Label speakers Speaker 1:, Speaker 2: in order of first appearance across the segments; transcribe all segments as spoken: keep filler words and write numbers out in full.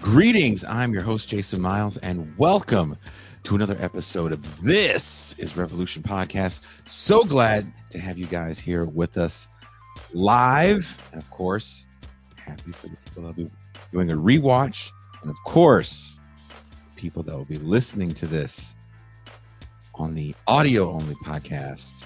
Speaker 1: Greetings, I'm your host, Jason Miles, and welcome to another episode of This is Revolution Podcast. So glad to have you guys here with us live, and of course, happy for the people that will be doing a rewatch, and of course, people that will be listening to this on the audio-only podcast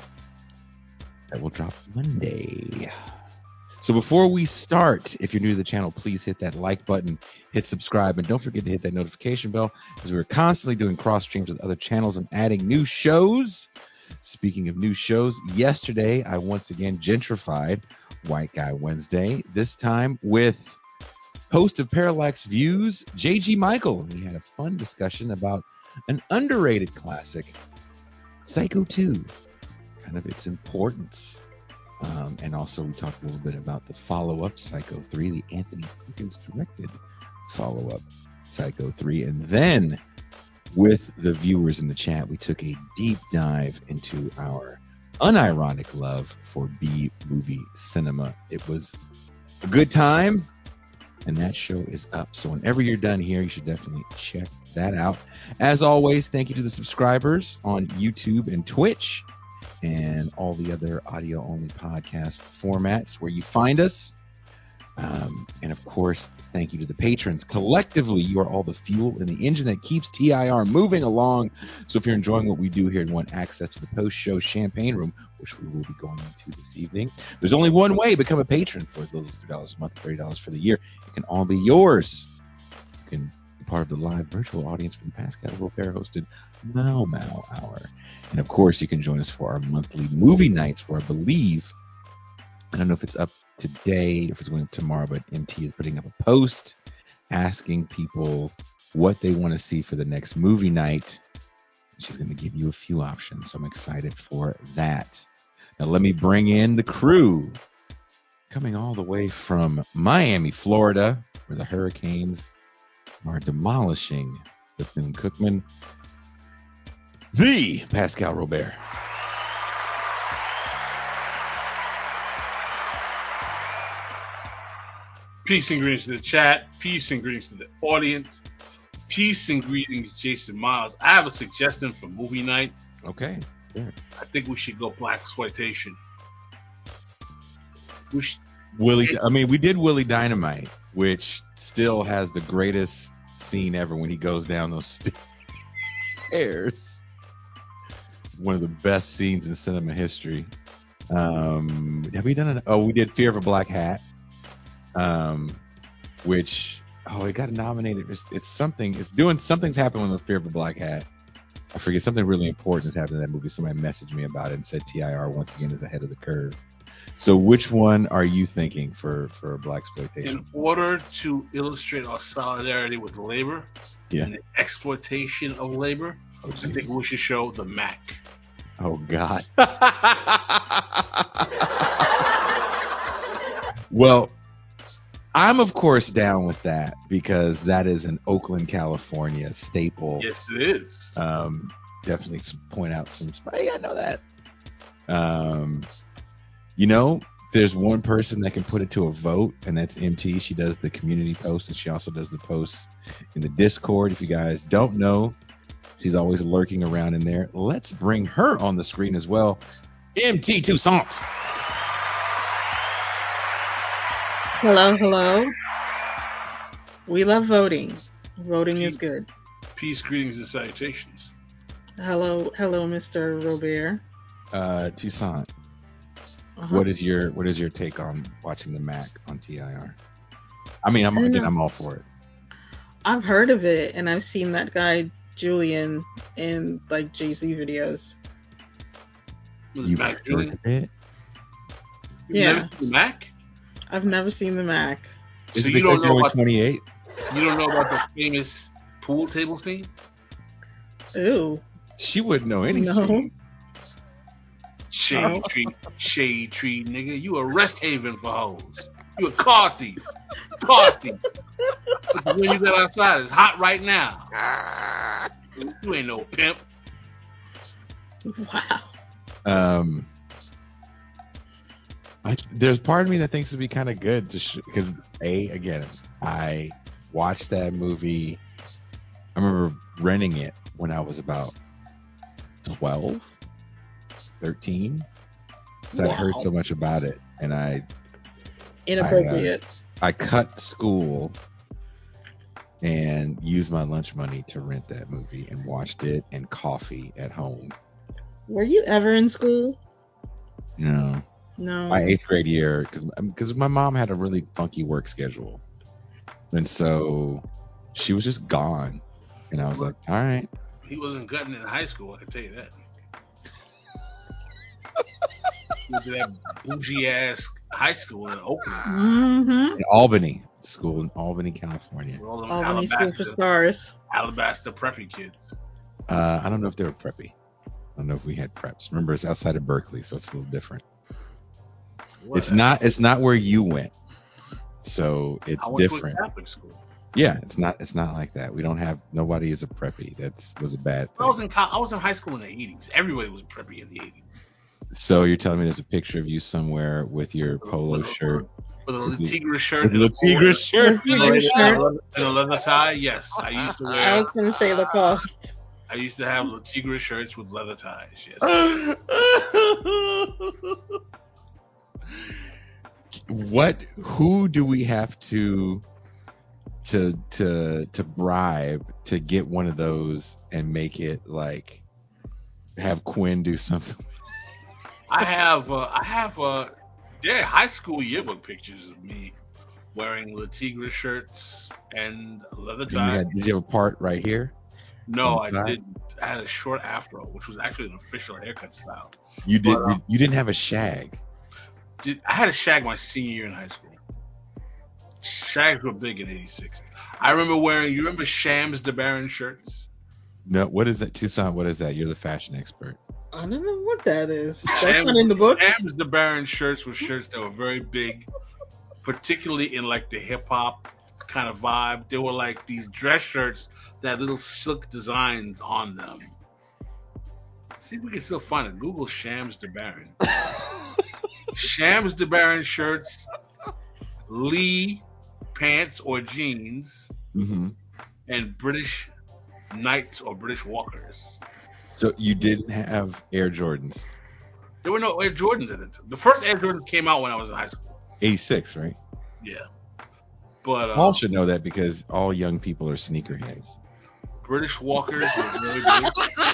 Speaker 1: that will drop Monday. So before we start, if you're new to the channel, please hit that like button, hit subscribe, and don't forget to hit that notification bell, as we're constantly doing cross streams with other channels and adding new shows. Speaking of new shows, yesterday I once again gentrified White Guy Wednesday, this time with host of Parallax Views, J G Michael. We had a fun discussion about an underrated classic, Psycho two, kind of its importance. Um, and also we talked a little bit about the follow-up, Psycho three, the Anthony Hopkins directed follow-up, Psycho three. And then with the viewers in the chat, we took a deep dive into our unironic love for B-movie cinema. It was a good time, and that show is up. So whenever you're done here, you should definitely check that out. As always, thank you to the subscribers on YouTube and Twitch, and all the other audio-only podcast formats where you find us. Um, and of course, thank you to the patrons. Collectively, you are all the fuel in the engine that keeps T I R moving along. So if you're enjoying what we do here and want access to the post-show champagne room, which we will be going into this evening, there's only one way: become a patron for as little as three dollars a month, thirty dollars for the year. It can all be yours. You can part of the live virtual audience for the Pascal Robert hosted Mau Mau Hour. And of course, you can join us for our monthly movie nights, where I believe, I don't know if it's up today, if it's going up tomorrow, but M T is putting up a post asking people what they want to see for the next movie night. She's going to give you a few options, so I'm excited for that. Now, let me bring in the crew, coming all the way from Miami, Florida, where the Hurricanes are demolishing Bethune-Cookman, the Pascal Robert.
Speaker 2: Peace and greetings to the chat. Peace and greetings to the audience. Peace and greetings, Jason Miles. I have a suggestion for movie night.
Speaker 1: Okay. Yeah.
Speaker 2: I think we should go black exploitation. We should,
Speaker 1: Willie, I mean, we did Willie Dynamite, which still has the greatest scene ever when he goes down those stairs. One of the best scenes in cinema history. Um, have we done it? Oh, we did Fear of a Black Hat, um, which, oh, it got nominated. It's, it's something, it's doing, something's happened with Fear of a Black Hat. I forget, something really important has happened in that movie. Somebody messaged me about it and said T I R once again is ahead of the curve. So which one are you thinking for, for black exploitation?
Speaker 2: In order to illustrate our solidarity with labor
Speaker 1: yeah.
Speaker 2: and the exploitation of labor,
Speaker 1: oh,
Speaker 2: I think we should show the Mac.
Speaker 1: Oh, God. Well, I'm, of course, down with that because that is an Oakland, California staple.
Speaker 2: Yes, it is.
Speaker 1: Um, definitely point out some. Hey, I know that. Um, you know, there's one person that can put it to a vote, and that's M T. She does the community posts, and she also does the posts in the Discord. If you guys don't know, she's always lurking around in there. Let's bring her on the screen as well. M T Toussaint.
Speaker 3: Hello, hello. We love voting. Voting
Speaker 2: Peace,
Speaker 3: is good.
Speaker 2: Peace, greetings, and salutations.
Speaker 3: Hello, hello, Mister Robert.
Speaker 1: Uh, Toussaint.
Speaker 3: Uh-huh.
Speaker 1: What is your what is your take on watching the Mac on T I R? I mean, I'm
Speaker 3: I
Speaker 1: again,
Speaker 3: know.
Speaker 1: I'm all for it.
Speaker 3: I've heard of it, and I've seen that guy Julian in like Jay-Z videos.
Speaker 2: Was
Speaker 1: You've
Speaker 2: Mac
Speaker 1: heard
Speaker 2: Julian?
Speaker 1: of it?
Speaker 2: You've
Speaker 3: Yeah.
Speaker 2: never seen the Mac?
Speaker 3: I've never seen the Mac.
Speaker 1: Is
Speaker 2: So
Speaker 1: it
Speaker 2: you
Speaker 1: because
Speaker 2: don't
Speaker 1: you're
Speaker 2: know
Speaker 1: only
Speaker 2: about
Speaker 1: twenty-eight?
Speaker 2: You don't know about the famous pool table scene?
Speaker 3: Ooh,
Speaker 1: She wouldn't know any
Speaker 3: no.
Speaker 1: scene.
Speaker 2: Shade
Speaker 3: Oh.
Speaker 2: tree, shade tree, nigga. You a rest haven for hoes. You a car thief. Car thief. But the wind you got outside is hot right now. You ain't no pimp.
Speaker 3: Wow.
Speaker 1: Um, I, there's part of me that thinks it'd be kind of good to because sh- a again I watched that movie. I remember renting it when I was about twelve, thirteen. Because I'd heard
Speaker 3: Wow.
Speaker 1: so much about it. And I
Speaker 3: Inappropriate.
Speaker 1: I, uh, I cut school and used my lunch money to rent that movie and watched it and coffee at home.
Speaker 3: Were you ever in school?
Speaker 1: You know,
Speaker 3: No.
Speaker 1: my eighth grade year, because because my mom had a really funky work schedule. And so she was just gone. And I was like, all right.
Speaker 2: He wasn't gutting in high school, I can tell you that. He went to that bougie ass high school in Oakland.
Speaker 3: Mm-hmm.
Speaker 1: In Albany, school in Albany, California.
Speaker 2: With all them
Speaker 3: Albany School for
Speaker 2: Alabaster,
Speaker 3: Stars.
Speaker 2: Alabaster preppy kids.
Speaker 1: Uh, I don't know if they were preppy. I don't know if we had preps. Remember, it's outside of Berkeley, so it's a little different.
Speaker 2: What?
Speaker 1: It's not. It's not where you went, so it's
Speaker 2: I went
Speaker 1: different.
Speaker 2: to a Catholic school.
Speaker 1: Yeah, it's not. It's not like that. We don't have. Nobody is a preppy. That's was a bad
Speaker 2: I was
Speaker 1: thing.
Speaker 2: in co- I was in high school in the eighties. Everybody was preppy in the eighties.
Speaker 1: So you're telling me there's a picture of you somewhere with your polo
Speaker 2: With a-
Speaker 1: shirt,
Speaker 2: with a
Speaker 1: with the-
Speaker 2: Tigra shirt,
Speaker 1: with
Speaker 2: and
Speaker 1: the
Speaker 2: a polo-
Speaker 1: Tigra shirt,
Speaker 3: With
Speaker 2: and a
Speaker 3: the
Speaker 2: leather-
Speaker 3: shirt.
Speaker 2: and a leather tie. Yes, I used to
Speaker 3: I
Speaker 2: wear.
Speaker 3: was gonna say Lacoste.
Speaker 2: I used to have Tigra shirts with leather ties. Yes.
Speaker 1: What? Who do we have to to to to bribe to get one of those and make it like have Quinn do something?
Speaker 2: I have uh, I have uh, yeah, high school yearbook pictures of me wearing Le Tigre shirts and leather
Speaker 1: Did you,
Speaker 2: tie.
Speaker 1: have, did you have a part right here?
Speaker 2: No,
Speaker 1: on the
Speaker 2: I
Speaker 1: side?
Speaker 2: didn't. I had a short afro, which was actually an official haircut style.
Speaker 1: You did.
Speaker 2: But, uh,
Speaker 1: you, you didn't have a shag.
Speaker 2: Did, I had a shag my senior year in high school. Shags were big in eighty-six. I remember wearing. You remember Shams DeBaron shirts?
Speaker 1: No. What is that, Tucson? What is that? You're the fashion expert.
Speaker 3: I don't know what that is. That's
Speaker 2: Shams,
Speaker 3: not in the book.
Speaker 2: Shams DeBaron shirts were shirts that were very big, particularly in like the hip hop kind of vibe. They were like these dress shirts that had little silk designs on them. See if we can still find it. Google Shams DeBaron. Shams DeBaron shirts, Lee pants or jeans,
Speaker 1: Mm-hmm.
Speaker 2: and British Knights or British Walkers.
Speaker 1: So you didn't have Air Jordans.
Speaker 2: There were no Air Jordans in it. The first Air Jordans came out when I was in high school.
Speaker 1: eighty-six, right?
Speaker 2: Yeah. But uh,
Speaker 1: Paul should know that because all young people are sneakerheads.
Speaker 2: British Walkers were very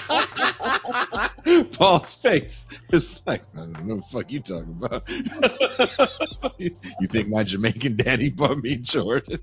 Speaker 2: big.
Speaker 1: Paul's face is like, I don't know what the fuck you talking about. You think my Jamaican daddy bought me Jordan?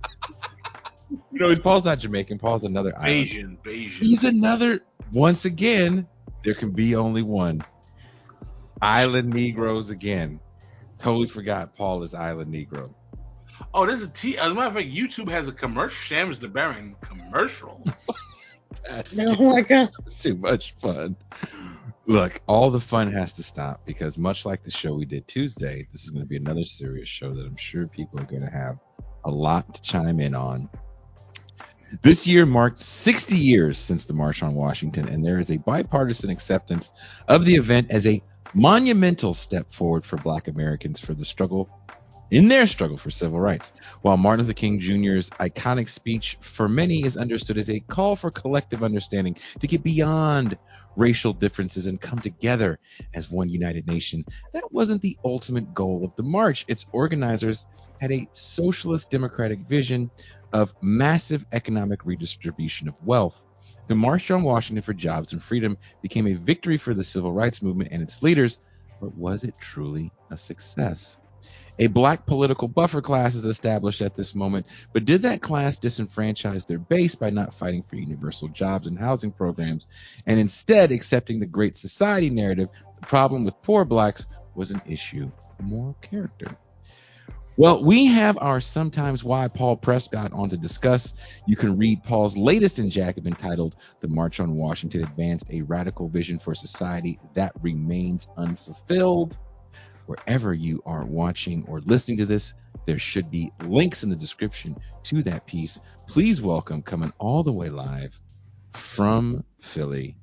Speaker 1: You know, Paul's not Jamaican. Paul's another island.
Speaker 2: Bayesian, Bayesian.
Speaker 1: He's another. Once again, there can be only one. Island Negroes again. Totally forgot Paul is Island Negro.
Speaker 2: Oh, there's a T. As a matter of fact, YouTube has a commercial. Shams DeBaron commercial.
Speaker 1: That's
Speaker 3: Oh my god.
Speaker 1: too much fun. Look, all the fun has to stop because much like the show we did Tuesday, this is going to be another serious show that I'm sure people are going to have a lot to chime in on. This year marked sixty years since the March on Washington, and there is a bipartisan acceptance of the event as a monumental step forward for Black Americans for the struggle in their struggle for civil rights. While Martin Luther King Junior's iconic speech for many is understood as a call for collective understanding to get beyond racial differences and come together as one united nation, that wasn't the ultimate goal of the march. Its organizers had a socialist democratic vision of massive economic redistribution of wealth. The March on Washington for Jobs and Freedom became a victory for the civil rights movement and its leaders, but was it truly a success? A black political buffer class is established at this moment, but did that class disenfranchise their base by not fighting for universal jobs and housing programs and instead accepting the Great Society narrative? The problem with poor blacks was an issue of moral character. Well, we have our Sometimes Why Paul Prescott on to discuss. You can read Paul's latest in Jacobin titled The March on Washington Advanced a Radical Vision for Society That Remains Unfulfilled. Wherever you are watching or listening to this, there should be links in the description to that piece. Please welcome, coming all the way live from Philly,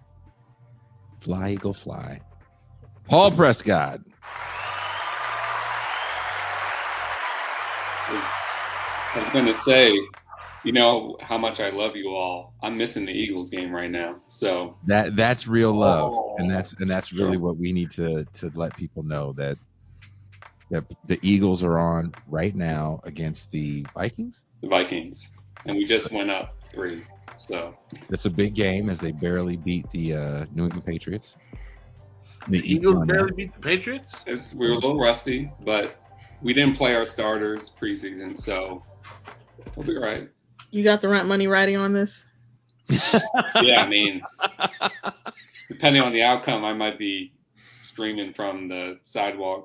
Speaker 1: Fly Eagle Fly, Paul Prescott.
Speaker 4: It, was, it, was, I was going to say, you know how much I love you all. I'm missing the Eagles game right now. So
Speaker 1: That that's real love, and
Speaker 2: Oh.
Speaker 1: that's and that's really
Speaker 4: Sure.
Speaker 1: what we need to to let people know that that the Eagles are on right now against the Vikings.
Speaker 4: the Vikings, and we just went up three. So
Speaker 1: That's a big game as they barely beat the uh, New England Patriots.
Speaker 2: The
Speaker 1: The
Speaker 2: Eagles barely beat the Patriots?
Speaker 4: it was, we were a little rusty, but we didn't play our starters preseason, so we'll be all right.
Speaker 3: You got the rent money writing on this?
Speaker 4: Yeah, I mean, depending on the outcome, I might be streaming from the sidewalk.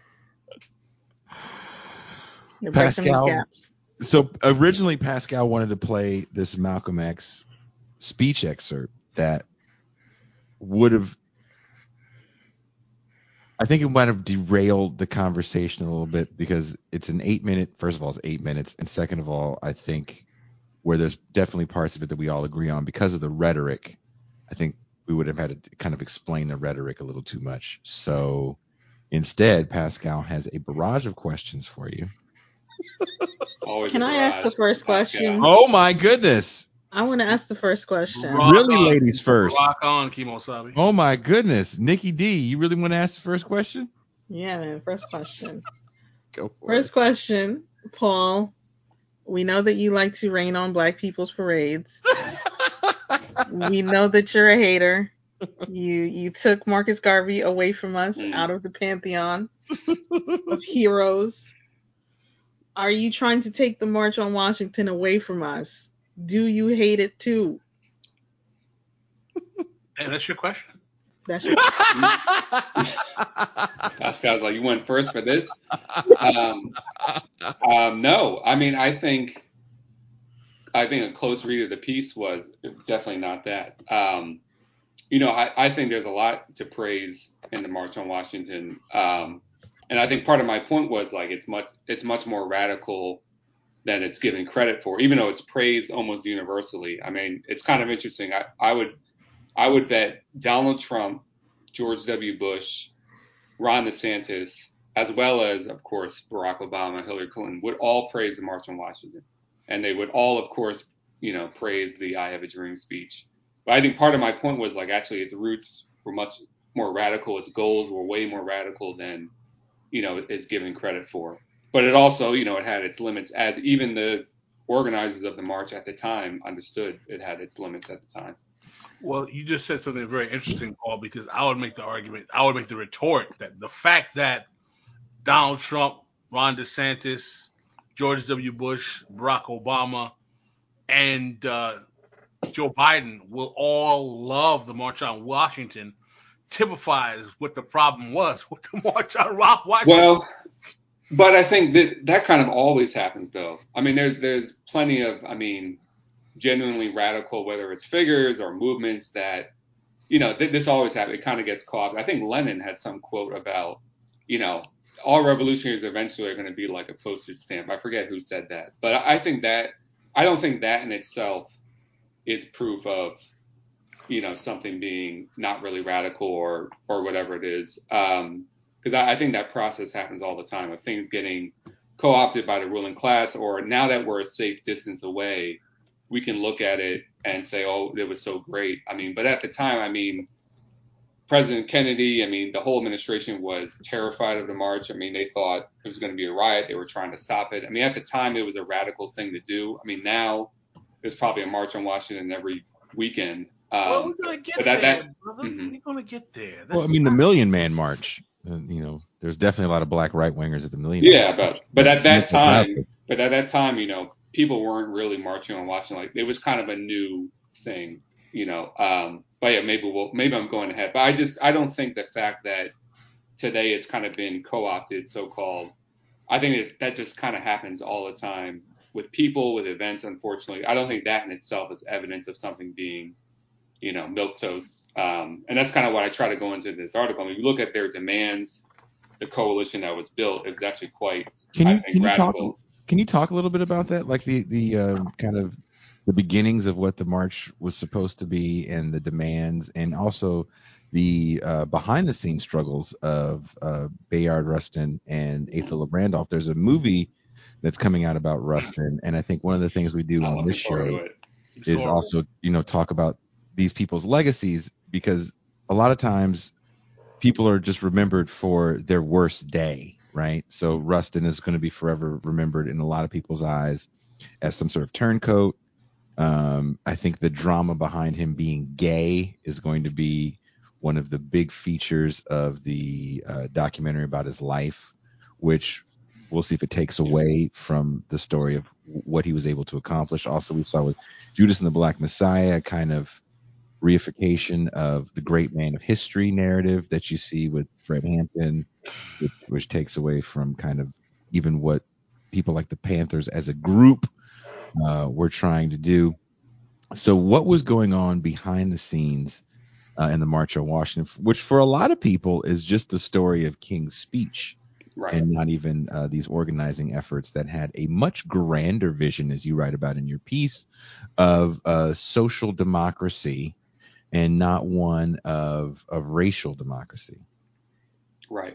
Speaker 3: You're breaking the
Speaker 1: Pascal.
Speaker 3: caps.
Speaker 1: So originally Pascal wanted to play this Malcolm X speech excerpt that would have, I think it might have derailed the conversation a little bit because it's an eight minute, first of all, it's eight minutes. And second of all, I think where there's definitely parts of it that we all agree on because of the rhetoric, I think we would have had to kind of explain the rhetoric a little too much. So instead, Pascal has a barrage of questions for you.
Speaker 4: Always
Speaker 3: Can
Speaker 4: a
Speaker 3: I ask
Speaker 4: barrage
Speaker 3: the first
Speaker 4: from
Speaker 3: question?
Speaker 4: Pascal.
Speaker 1: Oh my goodness.
Speaker 3: I want to ask the first question.
Speaker 2: Rock
Speaker 1: Really,
Speaker 2: on.
Speaker 1: ladies first.
Speaker 2: Rock on, Kimosabi.
Speaker 1: Oh my goodness. Nikki D, you really want to ask the first question?
Speaker 3: Yeah, man. First question.
Speaker 1: Go for
Speaker 3: First question, Paul. We know that you like to rain on black people's parades. We know that you're a hater. You you took Marcus Garvey away from us,
Speaker 4: Mm.
Speaker 3: out of the pantheon of heroes. Are you trying to take the March on Washington away from us? Do you hate it too?
Speaker 2: And that's your question.
Speaker 3: That's your
Speaker 4: Pascal's like, you went first for this? Um, um, no, I mean, I think, I think a close read of the piece was definitely not that. Um, you know, I, I think there's a lot to praise in the March on Washington, um, and I think part of my point was like it's much, it's much more radical than it's given credit for, even though it's praised almost universally. I mean, it's kind of interesting. I, I would, I would bet Donald Trump, George W. Bush, Ron DeSantis, as well as, of course, Barack Obama, Hillary Clinton, would all praise the March on Washington. And they would all, of course, you know, praise the I Have a Dream speech. But I think part of my point was like actually its roots were much more radical. Its goals were way more radical than, you know, is given credit for. But it also, you know, it had its limits, as even the organizers of the march at the time understood it had its limits at the time.
Speaker 2: Well, you just said something very interesting, Paul, because I would make the argument, I would make the retort that the fact that Donald Trump, Ron DeSantis, George W. Bush, Barack Obama, and uh, Joe Biden will all love the March on Washington typifies what the problem was with the March on Washington.
Speaker 4: Well, but I think that that kind of always happens, though. I mean, there's there's plenty of, I mean, genuinely radical, whether it's figures or movements that, you know, th- this always happens. It kind of gets caught. I think Lenin had some quote about, you know, all revolutionaries eventually are going to be like a postage stamp. I forget who said that, but I, I think that I don't think that in itself is proof of, you know, something being not really radical or or whatever it is. Um, because I, I think that process happens all the time of things getting co-opted by the ruling class, or now that we're a safe distance away, we can look at it and say, oh, it was so great. I mean, but at the time, I mean, President Kennedy, I mean, the whole administration was terrified of the march. I mean, they thought it was going to be a riot. They were trying to stop it. I mean, at the time, it was a radical thing to do. I mean, now there's probably a march on Washington every weekend. Um,
Speaker 2: well, we're gonna get
Speaker 4: but that,
Speaker 2: there,
Speaker 4: that,
Speaker 2: brother.
Speaker 4: mhm.
Speaker 2: We're gonna get there.
Speaker 1: Well, I
Speaker 2: This
Speaker 1: mean,
Speaker 2: is
Speaker 1: the
Speaker 2: not-
Speaker 1: Million Man March. Uh, you know, there's definitely a lot of black right wingers at the Million Man
Speaker 4: Yeah,
Speaker 1: March.
Speaker 4: but but at that
Speaker 1: Make it radical.
Speaker 4: time, but at that time, you know, people weren't really marching on Washington. Like it was kind of a new thing, you know. Um, but yeah, maybe we'll maybe I'm going ahead. But I just I don't think the fact that today it's kind of been co-opted, so-called. I think that that just kind of happens all the time with people, with events. Unfortunately, I don't think that in itself is evidence of something being, you know, milquetoast. Um, and that's kind of what I try to go into this article. I mean, you look at their demands, the coalition that was built, it was actually quite,
Speaker 1: Can
Speaker 4: I
Speaker 1: you
Speaker 4: think,
Speaker 1: can you talk
Speaker 4: radical.
Speaker 1: can you talk a little bit about that, like the the um, kind of the beginnings of what the march was supposed to be and the demands, and also the uh, behind the scenes struggles of uh, Bayard Rustin and Asa Randolph. There's a movie that's coming out about Rustin. And I think one of the things we do
Speaker 4: I'm
Speaker 1: on this
Speaker 4: looking forward
Speaker 1: show
Speaker 4: to it.
Speaker 1: is also, you know, talk about these people's legacies, because a lot of times people are just remembered for their worst day, right? So Rustin is going to be forever remembered in a lot of people's eyes as some sort of turncoat. Um, I think the drama behind him being gay is going to be one of the big features of the uh, documentary about his life, which we'll see if it takes away from the story of what he was able to accomplish. Also, we saw with Judas and the Black Messiah kind of reification of the great man of history narrative that you see with Fred Hampton, which, which takes away from kind of even what people like the Panthers as a group uh, were trying to do. So what was going on behind the scenes uh, in the March on Washington, which for a lot of people is just the story of King's speech,
Speaker 4: Right.
Speaker 1: and not even uh, these organizing efforts that had a much grander vision, as you write about in your piece, of uh, social democracy and not one of of racial democracy.
Speaker 4: Right.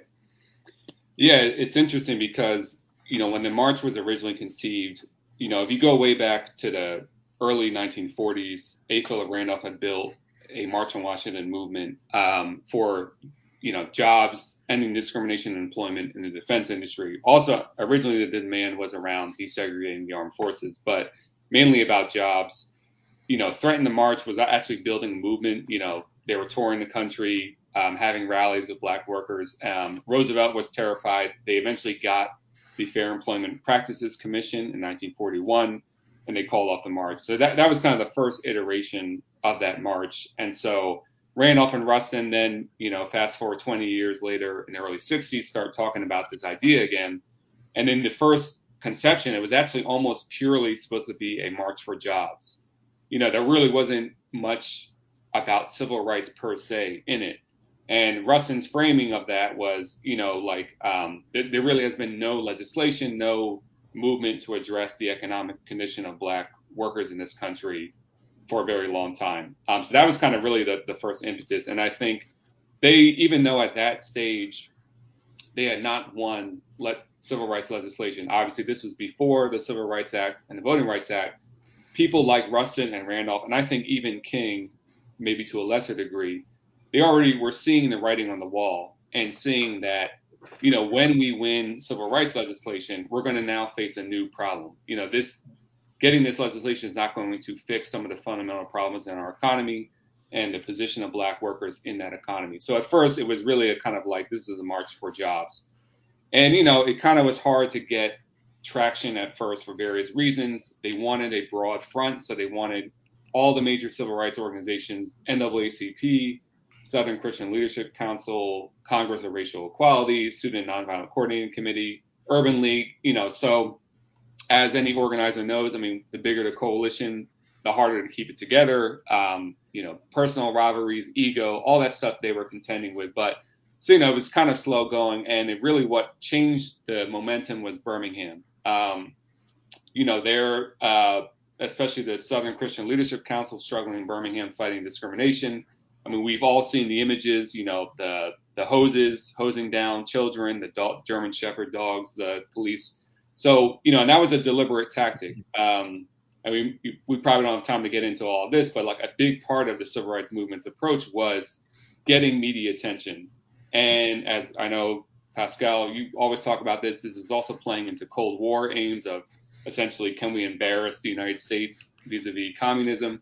Speaker 4: Yeah, it's interesting because, you know, when the march was originally conceived, you know, if you go way back to the early nineteen forties, A. Philip Randolph had built a March on Washington movement um, for, you know, jobs, ending discrimination and employment in the defense industry. Also, originally the demand was around desegregating the armed forces, but mainly about jobs. You know, Threaten the March was actually building a movement. You know, they were touring the country, um, having rallies with black workers. Um, Roosevelt was terrified. They eventually got the Fair Employment Practices Commission in nineteen forty-one, and they called off the march. So that, that was kind of the first iteration of that march. And so Randolph and Rustin then, you know, fast forward twenty years later in the early sixties, start talking about this idea again. And in the first conception, it was actually almost purely supposed to be a march for jobs. You know, there really wasn't much about civil rights per se in it. And Rustin's framing of that was, you know, like um, there, there really has been no legislation, no movement to address the economic condition of black workers in this country for a very long time. Um, so that was kind of really the, the first impetus. And I think they, even though at that stage they had not won le- civil rights legislation, obviously this was before the Civil Rights Act and the Voting Rights Act, people like Rustin and Randolph, and I think even King, maybe to a lesser degree, they already were seeing the writing on the wall and seeing that, you know, when we win civil rights legislation, we're going to now face a new problem. You know, this getting this legislation is not going to fix some of the fundamental problems in our economy and the position of black workers in that economy. So at first, it was really a kind of like, this is a march for jobs. And, you know, it kind of was hard to get traction at first for various reasons. They wanted a broad front, so they wanted all the major civil rights organizations, N double A C P, Southern Christian Leadership Council, Congress of Racial Equality, Student Nonviolent Coordinating Committee, Urban League, you know, so as any organizer knows, I mean, the bigger the coalition, the harder to keep it together. Um, you know, personal rivalries, ego, all that stuff they were contending with. But so, you know, it was kind of slow going. And it really what changed the momentum was Birmingham. Um, you know, they're, uh, especially the Southern Christian Leadership Council struggling in Birmingham fighting discrimination. I mean, we've all seen the images, you know, the the hoses, hosing down children, the dog, German Shepherd dogs, the police. So, you know, and that was a deliberate tactic. Um, I mean, we probably don't have time to get into all of this, but like a big part of the civil rights movement's approach was getting media attention. And as I know, Pascal, you always talk about this, this is also playing into Cold War aims of essentially, can we embarrass the United States vis-a-vis communism?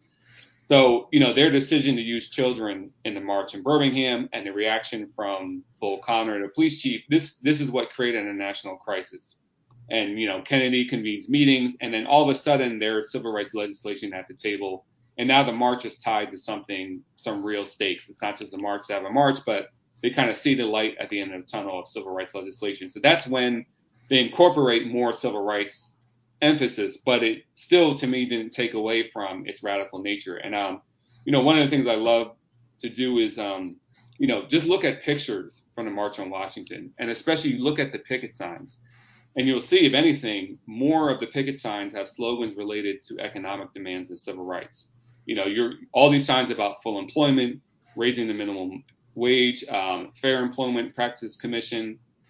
Speaker 4: So, you know, their decision to use children in the march in Birmingham and the reaction from Bull Connor, the police chief, this this is what created a national crisis. And, you know, Kennedy convenes meetings, and then all of a sudden there's civil rights legislation at the table. And now the march is tied to something, some real stakes. It's not just a march to have a march, but they kind of see the light at the end of the tunnel of civil rights legislation. So that's when they incorporate more civil rights emphasis, but it still, to me, didn't take away from its radical nature. And, um, you know, one of the things I love to do is, um, you know, just look at pictures from the March on Washington, and especially look at the picket signs. And you'll see, if anything, more of the picket signs have slogans related to economic demands and civil rights. You know, you're all these signs about full employment, raising the minimum wage, um, Fair Employment Practices Commission,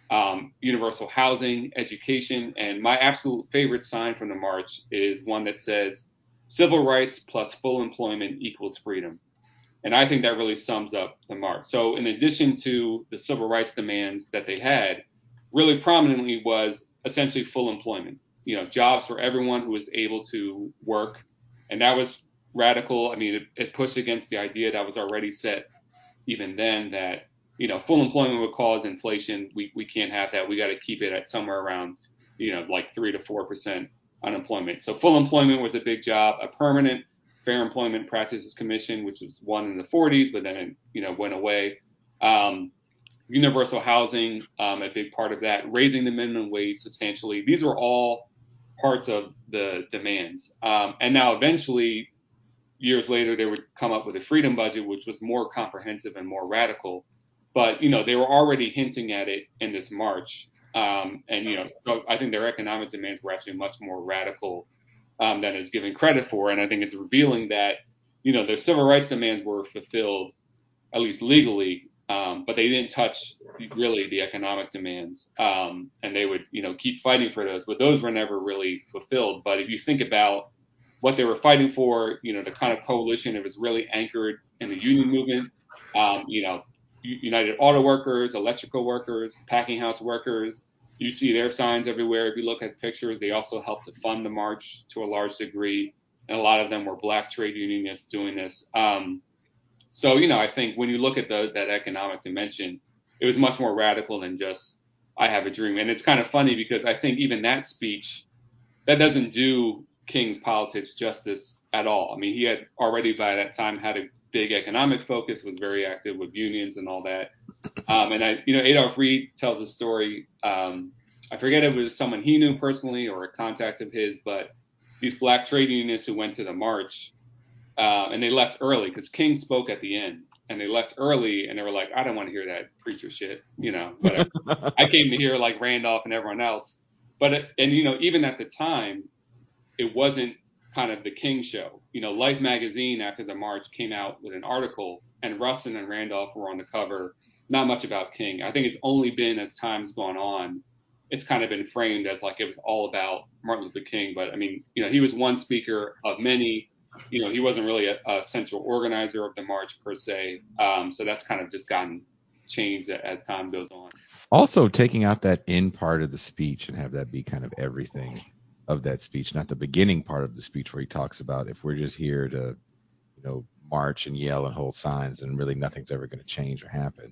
Speaker 4: um, universal housing, education, and my absolute favorite sign from the march is one that says civil rights plus full employment equals freedom. And I think that really sums up the march. So in addition to the civil rights demands that they had, really prominently was essentially full employment, you know, jobs for everyone who was able to work. And that was radical. I mean, it, it pushed against the idea that was already set even then that, you know, full employment would cause inflation. We we can't have that. We got to keep it at somewhere around, you know, like three to four percent unemployment. So full employment was a big job. A permanent Fair Employment Practices Commission, which was one in the forties, but then it, you know, went away. Um, universal housing, um, a big part of that. Raising the minimum wage substantially. These were all parts of the demands. Um, and now eventually, years later, they would come up with a freedom budget, which was more comprehensive and more radical. But, you know, they were already hinting at it in this march. Um, and, you know, so I think their economic demands were actually much more radical um, than is given credit for. And I think it's revealing that, you know, their civil rights demands were fulfilled, at least legally, um, but they didn't touch really the economic demands. Um, and they would, you know, keep fighting for those, but those were never really fulfilled. But if you think about what they were fighting for, you know, the kind of coalition, it was really anchored in the union movement. Um, you know, United Auto Workers, electrical workers, packing house workers. You see their signs everywhere. If you look at pictures, they also helped to fund the march to a large degree. And a lot of them were black trade unionists doing this. Um, so, you know, I think when you look at the, that economic dimension, it was much more radical than just, I have a dream. And it's kind of funny because I think even that speech, that doesn't do King's politics justice at all. I mean, he had already by that time had a big economic focus, was very active with unions and all that. Um, and I, you know, Adolph Reed tells a story. Um, I forget if it was someone he knew personally or a contact of his, but these black trade unionists who went to the march, uh, and they left early because King spoke at the end, and they left early, and they were like, I don't want to hear that preacher shit, you know. Whatever. I came to hear like Randolph and everyone else, but and you know, even at the time, it wasn't kind of the King show. You know, Life magazine after the march came out with an article, and Rustin and Randolph were on the cover. Not much about King. I think it's only been as time's gone on, it's kind of been framed as like it was all about Martin Luther King. But I mean, you know, he was one speaker of many. You know, he wasn't really a, a central organizer of the march per se. Um, so that's kind of just gotten changed as time goes on.
Speaker 1: Also, taking out that end part of the speech and have that be kind of everything of that speech, not the beginning part of the speech where he talks about if we're just here to, you know, march and yell and hold signs and really nothing's ever going to change or happen.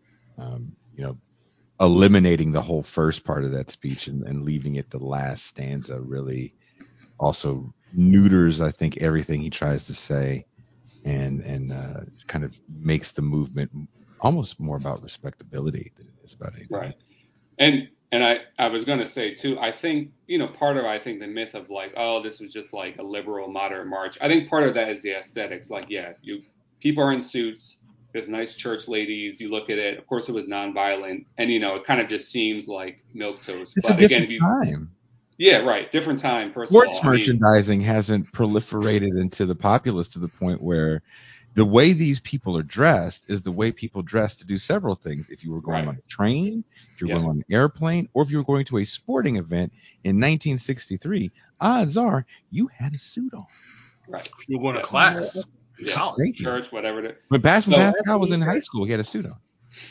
Speaker 1: Um, you know, eliminating the whole first part of that speech and, and leaving it the last stanza really also neuters, I think, everything he tries to say and and uh, kind of makes the movement almost more about respectability than it is about anything
Speaker 4: Right.
Speaker 1: else.
Speaker 4: And and I, I was going to say, too, I think, you know, part of, I think, the myth of like, oh, this was just like a liberal, moderate march. I think part of that is the aesthetics. Like, yeah, you people are in suits. There's nice church ladies. You look at it. Of course, it was nonviolent. And, you know, it kind of just seems like milquetoast.
Speaker 1: It's
Speaker 4: But
Speaker 1: a
Speaker 4: again,
Speaker 1: different
Speaker 4: if you,
Speaker 1: time.
Speaker 4: yeah, right. Different time, first of
Speaker 1: Sports
Speaker 4: all. I mean,
Speaker 1: merchandising hasn't proliferated into the populace to the point where the way these people are dressed is the way people dress to do several things. If you were going
Speaker 4: right.
Speaker 1: on a train, if you're
Speaker 4: Yep.
Speaker 1: going on an airplane, or if you were going to a sporting event in nineteen sixty-three, odds are you had a suit on.
Speaker 4: Right.
Speaker 2: You're going
Speaker 4: Yep.
Speaker 2: to class.
Speaker 4: Yeah.
Speaker 2: College.
Speaker 1: Thank you.
Speaker 4: Church, whatever. The,
Speaker 1: When Pastor
Speaker 4: So-
Speaker 1: Pascal was in high school, he had a suit on.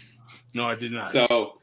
Speaker 2: No, I did not.
Speaker 4: So,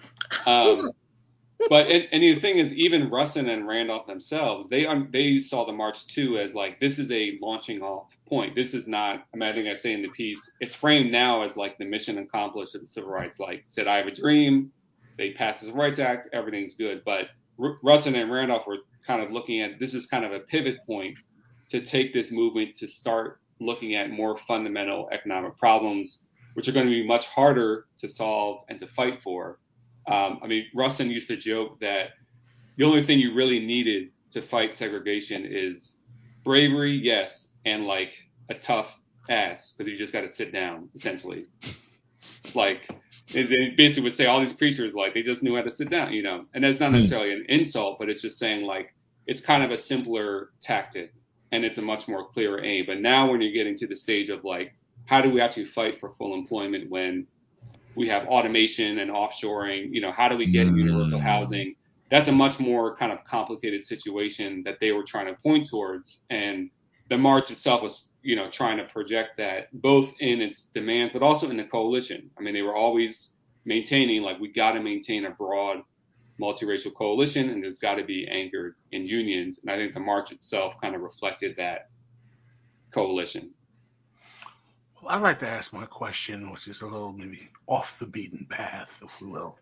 Speaker 4: um, but and, and the thing is, even Rustin and Randolph themselves, they um, they saw the march too as like this is a launching off point. This is not. I mean, I think I say in the piece, it's framed now as like the mission accomplished of the civil rights. Like said, I have a dream. They passed the Civil Rights Act. Everything's good. But R- Rustin and Randolph were kind of looking at this is kind of a pivot point to take this movement to start looking at more fundamental economic problems, which are going to be much harder to solve and to fight for. Um, I mean, Rustin used to joke that the only thing you really needed to fight segregation is bravery, yes, and like a tough ass, because you just got to sit down, essentially. Like, it basically would say all these preachers, like, they just knew how to sit down, you know. And that's not necessarily an insult, but it's just saying, like, it's kind of a simpler tactic, and it's a much more clear aim. But now when you're getting to the stage of, like, how do we actually fight for full employment when we have automation and offshoring. You know, how do we get
Speaker 1: Mm.
Speaker 4: universal housing? That's a much more kind of complicated situation that they were trying to point towards. And the march itself was, you know, trying to project that both in its demands, but also in the coalition. I mean, they were always maintaining, like, we got to maintain a broad multiracial coalition, and there's got to be anchored in unions. And I think the march itself kind of reflected that coalition.
Speaker 2: Well, I'd like to ask my question, which is a little maybe off the beaten path, if we will.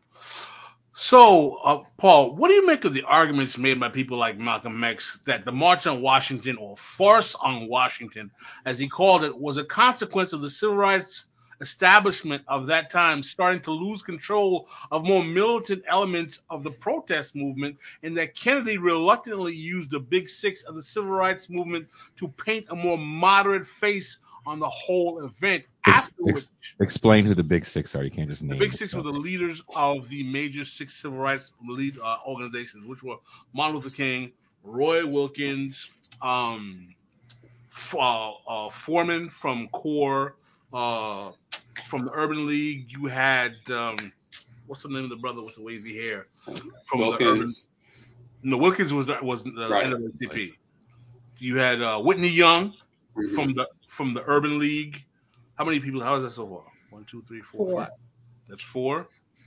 Speaker 2: So, uh, Paul, what do you make of the arguments made by people like Malcolm X that the March on Washington, or Farce on Washington, as he called it, was a consequence of the civil rights establishment of that time starting to lose control of more militant elements of the protest movement, and that Kennedy reluctantly used the Big Six of the civil rights movement to paint a more moderate face on the whole event?
Speaker 1: Ex-
Speaker 2: After which,
Speaker 1: ex- explain who the Big Six are. You can't just name
Speaker 2: the Big
Speaker 1: the
Speaker 2: Six
Speaker 1: stuff.
Speaker 2: were the leaders of the major six civil rights lead uh, organizations, which were Martin Luther King, Roy Wilkins, um, F- uh, uh, Foreman from CORE, uh, from the Urban League. You had um, what's the name of the brother with the wavy hair from the Urban?
Speaker 4: Wilkins,
Speaker 2: No, Wilkins was the, was the
Speaker 4: Right.
Speaker 2: N double A C P. You had uh, Whitney Young
Speaker 4: Mhm.
Speaker 2: from the from the Urban League. How many people? How is that so far? One, two, three, four,
Speaker 3: Four.
Speaker 2: five. That's four.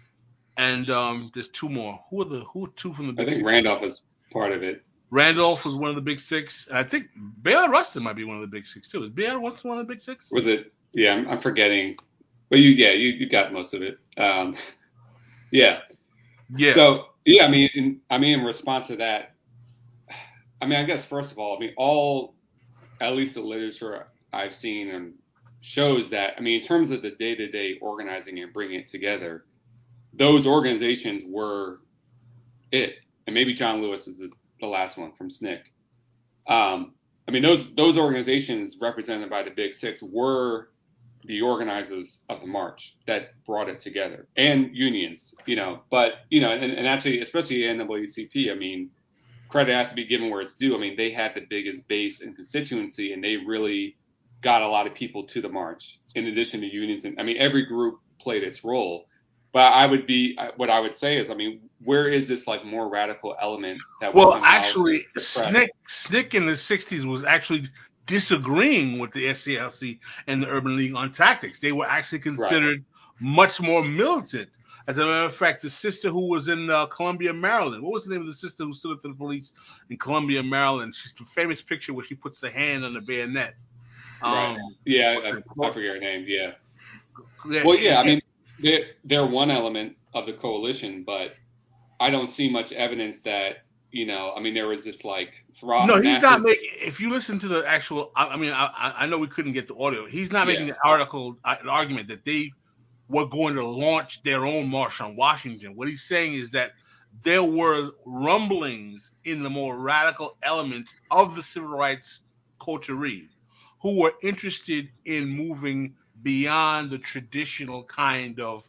Speaker 2: And um, there's two more. Who are the who are two from the
Speaker 4: I
Speaker 2: Big
Speaker 4: think
Speaker 2: Six?
Speaker 4: Randolph was part of it.
Speaker 2: Randolph was one of the Big Six, and I think Bayard Rustin might be one of the Big Six too. Is Bayard Rustin one of the Big Six?
Speaker 4: Was it? Yeah, I'm, I'm forgetting. But you, yeah, you, you got most of it. Um, yeah.
Speaker 2: Yeah.
Speaker 4: So yeah, I mean, in, I mean, in response to that, I mean, I guess first of all, I mean, all, at least the literature I've seen and shows that, I mean, in terms of the day-to-day organizing and bringing it together, those organizations were it. And maybe John Lewis is the, the last one from S N C C. Um, I mean, those those organizations represented by the Big Six were the organizers of the march that brought it together, and unions, you know. But you know, and, and actually, especially N double A C P, I mean, credit has to be given where it's due. I mean, they had the biggest base and constituency, and they really got a lot of people to the march. In addition to unions, and I mean, every group played its role. But I would be, what I would say is, I mean, where is this like more radical element that was
Speaker 2: Well,
Speaker 4: somehow
Speaker 2: actually,
Speaker 4: suppressed?
Speaker 2: S N C C, S N C C in the sixties was actually disagreeing with the S C L C and the Urban League on tactics. They were actually considered much more militant. As a matter of fact, the sister who was in uh, Columbia, Maryland, what was the name of the sister who stood up to the police in Columbia, Maryland? She's the famous picture where she puts the hand on the bayonet. Um,
Speaker 4: Right. Yeah, I, I
Speaker 2: well,
Speaker 4: forget her name. Yeah.
Speaker 2: yeah,
Speaker 4: Well, yeah. I
Speaker 2: yeah.
Speaker 4: mean, they're, they're one element of the coalition, but I don't see much evidence that, you know, I mean, there was this like throb,
Speaker 2: No, he's not
Speaker 4: massive.
Speaker 2: making. If you listen to the actual, I, I mean, I, I know we couldn't get the audio. He's not
Speaker 4: Yeah.
Speaker 2: making an article, uh, an argument that they were going to launch their own march on Washington. What he's saying is that there were rumblings in the more radical elements of the civil rights coterie who were interested in moving beyond the traditional kind of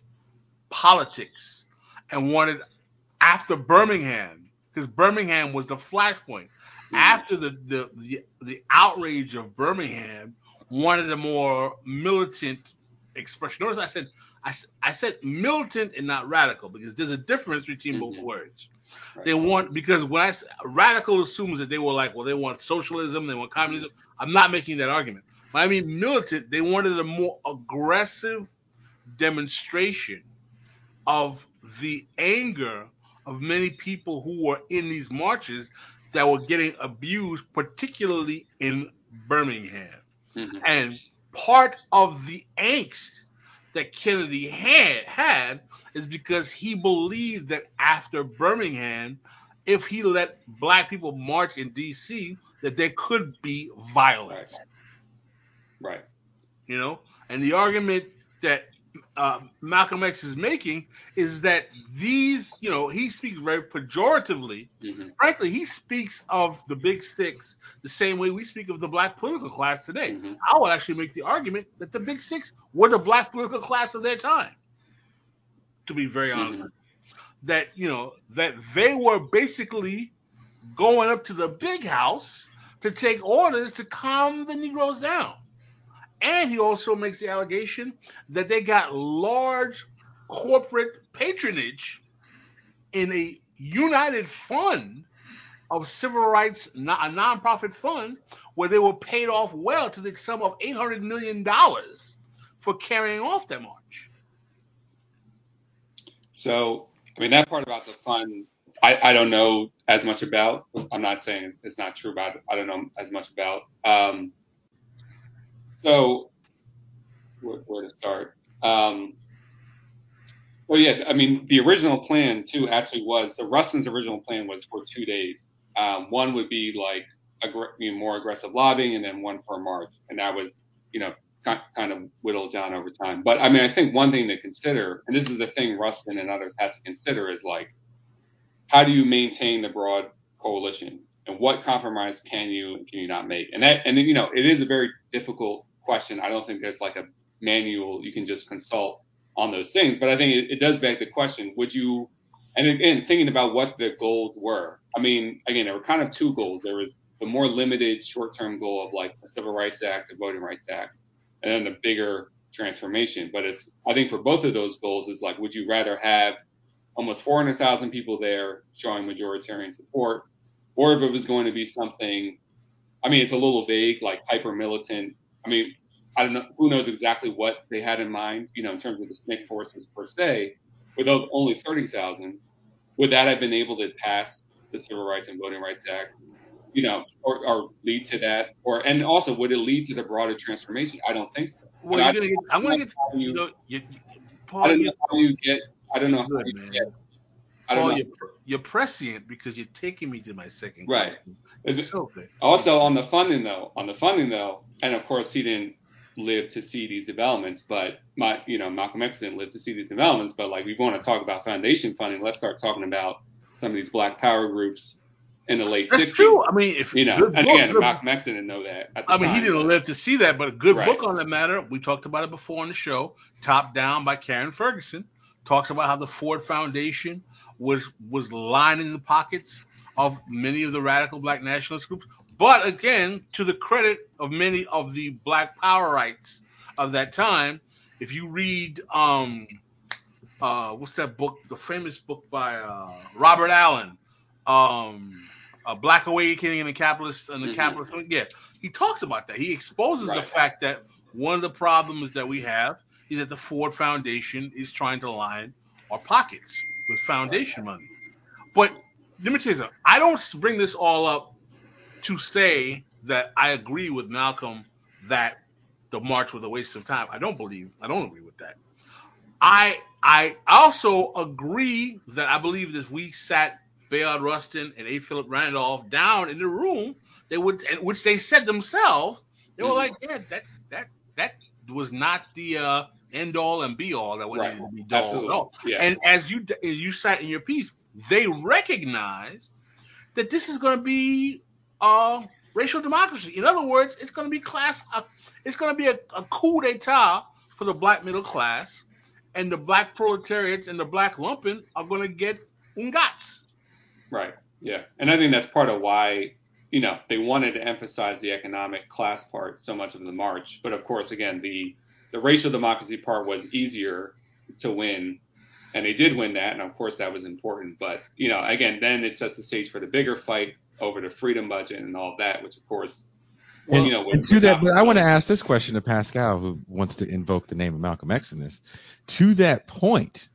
Speaker 2: politics and wanted, after Birmingham, because Birmingham was the flashpoint.
Speaker 4: Mhm.
Speaker 2: After the, the the the outrage of Birmingham, wanted a more militant expression. Notice I said I, s- I said militant and not radical, because there's a difference between both
Speaker 4: Mhm.
Speaker 2: words.
Speaker 4: Right.
Speaker 2: They want, because when I s- radical assumes that they were like, well, they want socialism, they want communism. I'm not making that argument. When I mean militant, they wanted a more aggressive demonstration of the anger of many people who were in these marches that were getting abused, particularly in Birmingham.
Speaker 4: Mhm.
Speaker 2: And part of the angst that Kennedy had had is because he believed that after Birmingham, if he let black people march in D C, that there could be violence.
Speaker 4: Right. Right.
Speaker 2: You know, and the argument that uh, Malcolm X is making is that these, you know, he speaks very pejoratively.
Speaker 4: Mhm.
Speaker 2: Frankly, he speaks of the Big Six the same way we speak of the black political class today.
Speaker 4: Mhm.
Speaker 2: I would actually make the argument that the Big Six were the black political class of their time, to be very honest
Speaker 4: Mhm.
Speaker 2: with you. That, you know, that they were basically going up to the big house to take orders to calm the Negroes down. And he also makes the allegation that they got large corporate patronage in a united fund of civil rights, a nonprofit fund, where they were paid off well to the sum of eight hundred million dollars for carrying off that march.
Speaker 4: So, I mean, that part about the fund, I, I don't know as much about. I'm not saying it's not true about it. I don't know as much about. Um, so, where, where to start? Um, well, yeah, I mean, the original plan, too, actually was, so Rustin's original plan was for two days. Um, one would be like aggr- you know, more aggressive lobbying, and then one for a march. And that was, you know, kind of whittled down over time. But I mean, I think one thing to consider, and this is the thing Rustin and others had to consider, is like, how do you maintain the broad coalition, and what compromise can you and can you not make? And that, and you know, it is a very difficult question. I don't think there's like a manual you can just consult on those things, but I think it, it does beg the question: would you? And again, thinking about what the goals were. I mean, again, there were kind of two goals. There was the more limited short-term goal of like the Civil Rights Act, the Voting Rights Act, and then the bigger transformation. But it's, I think for both of those goals, is like, would you rather have almost four hundred thousand people there showing majoritarian support, or if it was going to be something, I mean, it's a little vague, like hyper militant. I mean, I don't know, who knows exactly what they had in mind, you know, in terms of the S N C C forces per se, with only thirty thousand. Would that have been able to pass the Civil Rights and Voting Rights Act, you know, or, or lead to that? Or, and also, would it lead to the broader transformation? I don't think so.
Speaker 2: Well,
Speaker 4: and
Speaker 2: you're
Speaker 4: I,
Speaker 2: gonna get. I'm gonna get.
Speaker 4: you,
Speaker 2: You know, you, you, Paul.
Speaker 4: I don't
Speaker 2: You,
Speaker 4: know how you get. I don't know how
Speaker 2: good,
Speaker 4: you
Speaker 2: man.
Speaker 4: get. I don't
Speaker 2: Paul,
Speaker 4: know.
Speaker 2: you're, you're prescient because you're taking me to my second
Speaker 4: Right.
Speaker 2: question. It's so good.
Speaker 4: Also, on the funding though, on the funding though, and of course he didn't live to see these developments, but my, you know, Malcolm X didn't live to see these developments. But like, we want to talk about foundation funding. Let's start talking about some of these Black Power groups in the late
Speaker 2: That's
Speaker 4: sixties.
Speaker 2: true. I mean, if
Speaker 4: You know,
Speaker 2: good
Speaker 4: and
Speaker 2: book,
Speaker 4: again,
Speaker 2: good,
Speaker 4: Malcolm X didn't know that at the
Speaker 2: I mean,
Speaker 4: time.
Speaker 2: he didn't
Speaker 4: but,
Speaker 2: live to see that, but a good
Speaker 4: Right.
Speaker 2: book on that matter. We talked about it before on the show. Top Down by Karen Ferguson talks about how the Ford Foundation was was lining the pockets of many of the radical Black nationalist groups. But again, to the credit of many of the Black Powerites of that time, if you read um uh what's that book, the famous book by uh Robert Allen, um uh, Black Awakening and the Capitalist and the
Speaker 4: Mhm.
Speaker 2: Capitalist, yeah, he talks about that. He exposes the
Speaker 4: Right.
Speaker 2: fact that one of the problems that we have is that the Ford Foundation is trying to line our pockets with foundation money. But let me tell you something. I don't bring this all up to say that I agree with Malcolm that the march was a waste of time. I don't believe, I don't agree with that. I I also agree that I believe that if we sat Bayard Rustin and A. Philip Randolph down in the room, they would, which they said themselves, they were
Speaker 4: Mhm.
Speaker 2: like, yeah, that that that was not the uh, end all and be all that what
Speaker 4: Right.
Speaker 2: needed to be done at
Speaker 4: Absolutely.
Speaker 2: all.
Speaker 4: Yeah.
Speaker 2: And as you as you sat in your piece, they recognized that this is going to be uh, racial democracy. In other words, it's going to be class. Uh, it's going to be a, a coup d'état for the black middle class, and the black proletariats and the black lumpen are going to get ungats.
Speaker 4: Right. Yeah. And I think that's part of why, you know, they wanted to emphasize the economic class part so much of the march. But of course, again, the the racial democracy part was easier to win, and they did win that, and of course that was important. But you know, again, then it sets the stage for the bigger fight over the freedom budget and all that, which of course,
Speaker 1: And,
Speaker 4: you know,
Speaker 1: and
Speaker 4: with,
Speaker 1: to
Speaker 4: with
Speaker 1: that, but I want to
Speaker 4: Malcolm-
Speaker 1: ask this question to Pascal, who wants to invoke the name of Malcolm X in this. To that point,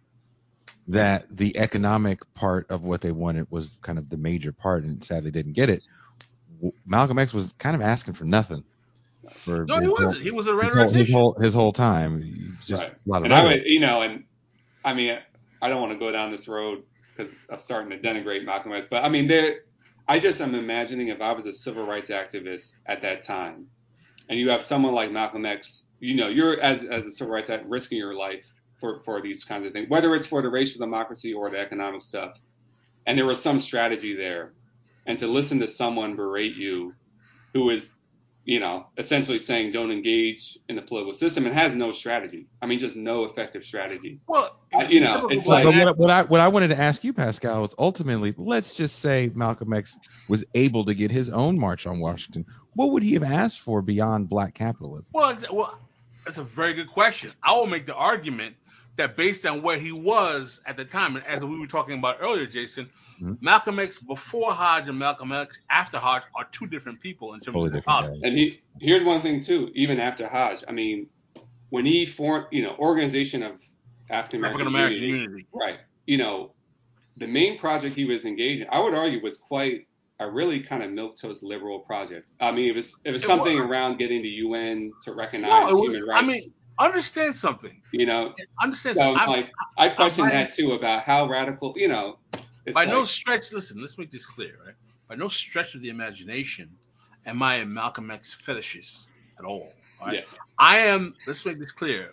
Speaker 1: that the economic part of what they wanted was kind of the major part, and sadly didn't get it. w- Malcolm X was kind of asking for nothing for
Speaker 2: No, he
Speaker 1: his whole,
Speaker 2: wasn't. He was a
Speaker 1: his whole his
Speaker 2: rhetorician.
Speaker 1: whole his whole time. Just
Speaker 4: right.
Speaker 1: a lot of
Speaker 4: And I
Speaker 1: rhetoric.
Speaker 4: would, you know, and I mean, I don't want to go down this road because I'm starting to denigrate Malcolm X, but I mean, there, I just am imagining if I was a civil rights activist at that time, and you have someone like Malcolm X, you know, you're as as a civil rights act risking your life for for these kinds of things, whether it's for the racial democracy or the economic stuff, and there was some strategy there, and to listen to someone berate you, who is, you know, essentially saying don't engage in the political system and has no strategy. I mean, just no effective strategy.
Speaker 2: Well,
Speaker 4: I,
Speaker 2: it's
Speaker 4: you
Speaker 2: a
Speaker 4: know,
Speaker 2: typical
Speaker 4: it's
Speaker 2: black
Speaker 1: But,
Speaker 4: like,
Speaker 1: but what, I- what I what I wanted to ask you, Pascal, is ultimately, let's just say Malcolm X was able to get his own march on Washington. What would he have asked for beyond black capitalism?
Speaker 2: Well, it's, well, that's a very good question. I will make the argument that based on where he was at the time, and as we were talking about earlier, Jason,
Speaker 1: Mhm.
Speaker 2: Malcolm X before Hodge and Malcolm X after Hodge are two different people in terms
Speaker 1: Totally
Speaker 2: of their
Speaker 1: different
Speaker 2: politics.
Speaker 1: guys.
Speaker 4: And he here's one thing too. Even after Hodge, I mean, when he formed, you know, Organization of African
Speaker 2: African
Speaker 4: American
Speaker 2: American
Speaker 4: Unity,
Speaker 2: unity.
Speaker 4: right? You know, the main project he was engaged in, I would argue, was quite a really kind of milquetoast liberal project. I mean, it was it was
Speaker 2: It
Speaker 4: something
Speaker 2: was.
Speaker 4: around getting the U N to
Speaker 2: No,
Speaker 4: recognize
Speaker 2: it was,
Speaker 4: human
Speaker 2: I
Speaker 4: rights.
Speaker 2: mean, understand something.
Speaker 4: You know,
Speaker 2: Understand
Speaker 4: so
Speaker 2: something.
Speaker 4: I'm
Speaker 2: I'm,
Speaker 4: like, I question
Speaker 2: I'm by,
Speaker 4: that too about how radical. You know, it's
Speaker 2: by
Speaker 4: like
Speaker 2: no stretch. Listen, let's make this clear, right? By no stretch of the imagination am I a Malcolm X fetishist at all. All right.
Speaker 4: yeah,
Speaker 2: I am. Let's make this clear.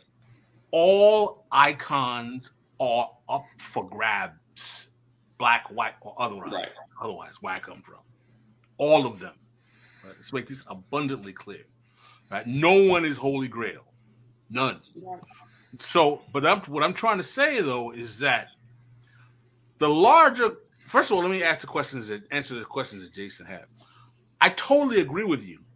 Speaker 2: All icons are up for grabs, black, white, or otherwise.
Speaker 4: right.
Speaker 2: Otherwise, where I come from, all of them. Right? Let's make this abundantly clear. Right? No one is holy grail, none.
Speaker 4: right.
Speaker 2: So, but I'm, what I'm trying to say though is that the larger. First of all, let me ask the questions that answer the questions that Jason had. I totally agree with you.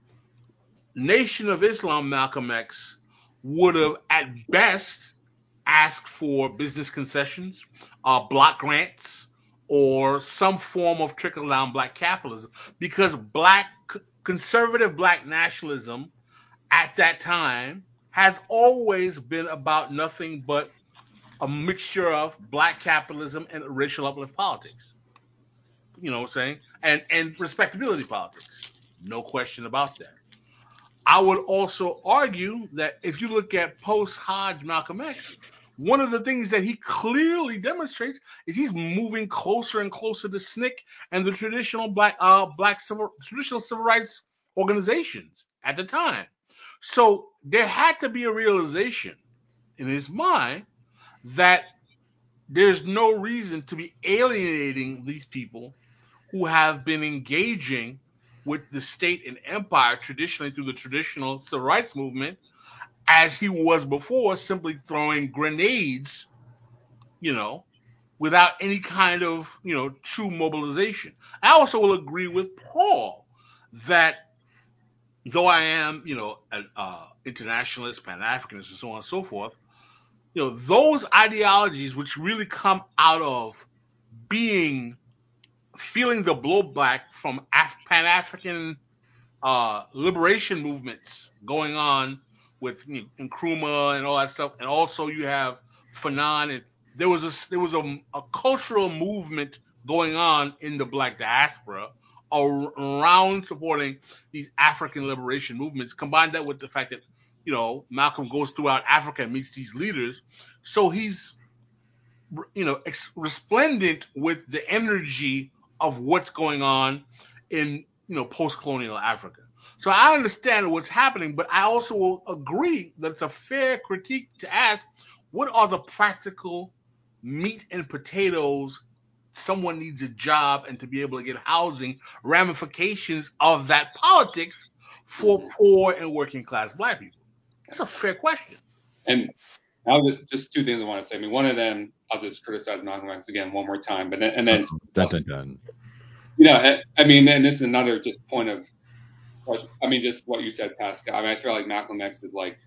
Speaker 2: Nation of Islam, Malcolm X would have at best ask for business concessions, uh, block grants, or some form of trickle down black capitalism, because black conservative black nationalism at that time has always been about nothing but a mixture of black capitalism and racial uplift politics. You know what I'm saying? And and respectability politics. No question about that. I would also argue that if you look at post Hodge Malcolm X, one of the things that he clearly demonstrates is he's moving closer and closer to S N C C and the traditional black uh, black civil traditional civil rights organizations at the time. So there had to be a realization in his mind that there's no reason to be alienating these people who have been engaging with the state and empire traditionally through the traditional civil rights movement as he was before, simply throwing grenades, you know, without any kind of, you know, true mobilization. I also will agree with Paul that though I am, you know, an uh, internationalist, Pan-Africanist, and so on and so forth, you know, those ideologies which really come out of being feeling the blowback from Af- Pan-African uh, liberation movements going on with you know, Nkrumah and all that stuff, and also you have Fanon, and there was a there was a, a cultural movement going on in the Black diaspora around supporting these African liberation movements. Combine that with the fact that you know Malcolm goes throughout Africa and meets these leaders, so he's you know ex- resplendent with the energy of what's going on in you know post-colonial Africa. So I understand what's happening, but I also will agree that it's a fair critique to ask what are the practical meat and potatoes someone needs a job and to be able to get housing ramifications of that politics for
Speaker 4: Mhm.
Speaker 2: poor and working class black people. That's a fair question.
Speaker 4: And I'll just, just two things I want to say. I mean, one of them, I'll just criticize Malcolm X again one more time, but then, and then,
Speaker 1: Dun, dun, dun.
Speaker 4: you know, I, I mean, and this is another just point of, I mean, just what you said, Pascal. I mean, I feel like Malcolm X is like,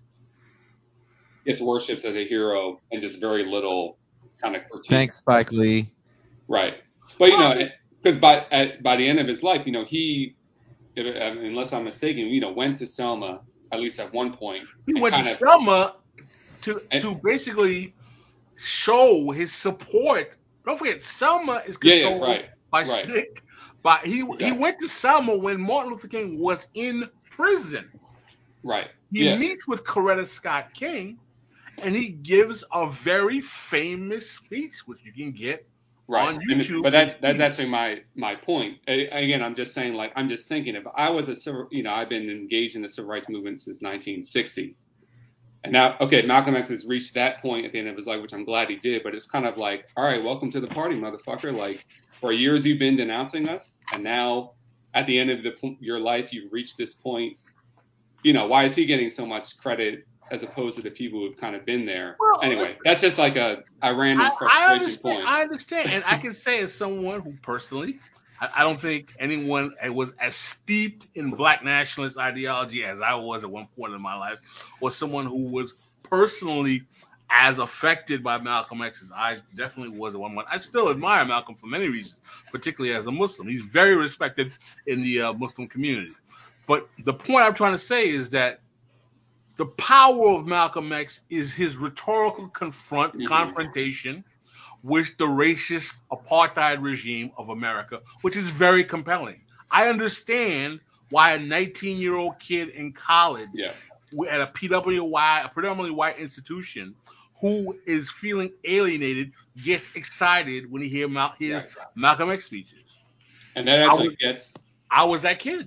Speaker 4: gets worshipped as a hero and just very little kind of critique.
Speaker 1: Thanks, Spike Lee.
Speaker 4: Right. But, you
Speaker 2: Well,
Speaker 4: know, because by, at, by the end of his life, you know, he, if, unless I'm mistaken, you know, went to Selma, at least at one point,
Speaker 2: he
Speaker 4: and
Speaker 2: went to
Speaker 4: kind of,
Speaker 2: Selma to
Speaker 4: and,
Speaker 2: to basically show his support. Don't forget, Selma is
Speaker 4: yeah, yeah,
Speaker 2: controlled
Speaker 4: right,
Speaker 2: by
Speaker 4: right,
Speaker 2: Slick. But he he
Speaker 4: exactly,
Speaker 2: went to Selma when Martin Luther King was in prison.
Speaker 4: right,
Speaker 2: He
Speaker 4: yeah,
Speaker 2: meets with Coretta Scott King, and he gives a very famous speech, which you can get
Speaker 4: right.
Speaker 2: on
Speaker 4: And,
Speaker 2: YouTube.
Speaker 4: but that's that's
Speaker 2: And see.
Speaker 4: actually my my point. A, again, I'm just saying, like, I'm just thinking, if I was a civil, you know, I've been engaged in the civil rights movement since nineteen sixty. And now, okay, Malcolm X has reached that point at the end of his life, which I'm glad he did. But it's kind of like, all right, welcome to the party, motherfucker. Like, for years you've been denouncing us, and now at the end of the, your life, you've reached this point. You know, why is he getting so much credit as opposed to the people who've kind of been there?
Speaker 2: Well,
Speaker 4: Anyway, that's just like a, a random
Speaker 2: I, I
Speaker 4: frustration
Speaker 2: understand.
Speaker 4: point.
Speaker 2: I understand, and I can say as someone who personally, I, I don't think anyone was as steeped in Black nationalist ideology as I was at one point in my life, or someone who was personally as affected by Malcolm X as I definitely was at one point. I still admire Malcolm for many reasons, particularly as a Muslim. He's very respected in the uh, Muslim community. But the point I'm trying to say is that the power of Malcolm X is his rhetorical confront
Speaker 4: Mhm.
Speaker 2: confrontation with the racist apartheid regime of America, which is very compelling. I understand why a nineteen-year-old kid in college
Speaker 4: Yeah.
Speaker 2: at a P W Y, a predominantly white institution, who is feeling alienated, gets excited when he hear Mal- hears
Speaker 4: Right.
Speaker 2: Malcolm X speeches.
Speaker 4: And that
Speaker 2: I
Speaker 4: actually
Speaker 2: was,
Speaker 4: gets
Speaker 2: I was that kid.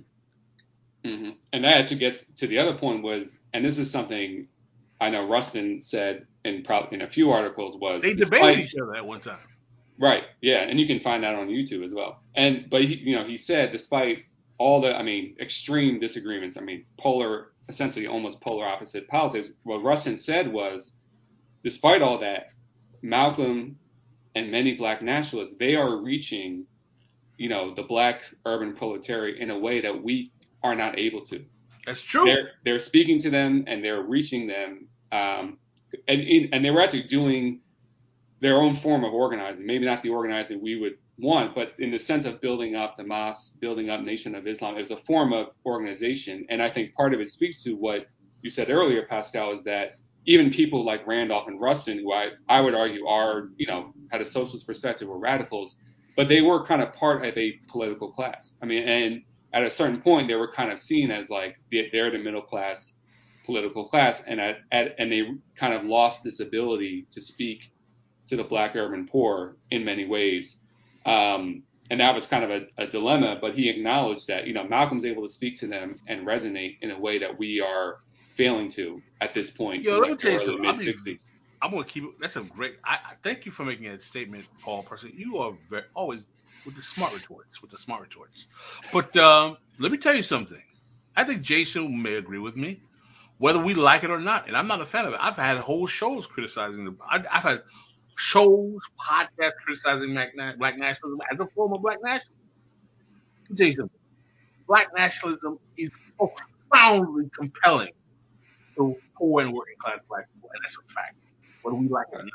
Speaker 4: hmm And that actually gets to the other point was, and this is something I know Rustin said in probably in a few articles was
Speaker 2: They
Speaker 4: despite,
Speaker 2: debated each other at one time.
Speaker 4: right, yeah, and you can find that on YouTube as well. And but he, you know, he said despite all the, I mean, extreme disagreements, I mean, polar, essentially almost polar opposite politics. What Rustin said was, despite all that, Malcolm and many black nationalists, they are reaching, you know, the black urban proletariat in a way that we are not able to.
Speaker 2: That's true.
Speaker 4: They're they're speaking to them and they're reaching them, um, and and they were actually doing their own form of organizing. Maybe not the organizing we would want, but in the sense of building up the mosque, building up Nation of Islam, it was a form of organization. And I think part of it speaks to what you said earlier, Pascal, is that even people like Randolph and Rustin, who I, I would argue are, you know, had a socialist perspective, were radicals, but they were kind of part of a political class. I mean, and at a certain point, they were kind of seen as like they're the middle class political class, and at, at and they kind of lost this ability to speak to the black urban poor in many ways. Um, and that was kind of a, a dilemma, but he acknowledged that, you know, Malcolm's able to speak to them and resonate in a way that we are failing to at this point
Speaker 2: Yo,
Speaker 4: in
Speaker 2: let me
Speaker 4: like the
Speaker 2: tell you
Speaker 4: early
Speaker 2: something. I
Speaker 4: mid
Speaker 2: mean,
Speaker 4: sixties.
Speaker 2: I'm gonna keep it. That's a great. I, I thank you for making that statement, Paul. Personally, you are very always with the smart retorts, with the smart retorts. But um, let me tell you something. I think Jason may agree with me, whether we like it or not. And I'm not a fan of it. I've had whole shows criticizing the. I, I've had shows, podcasts criticizing black, black nationalism as a form of black nationalism. Let me tell you something. Black nationalism is profoundly compelling to poor and working class black people, and that's a fact, whether we like it or not.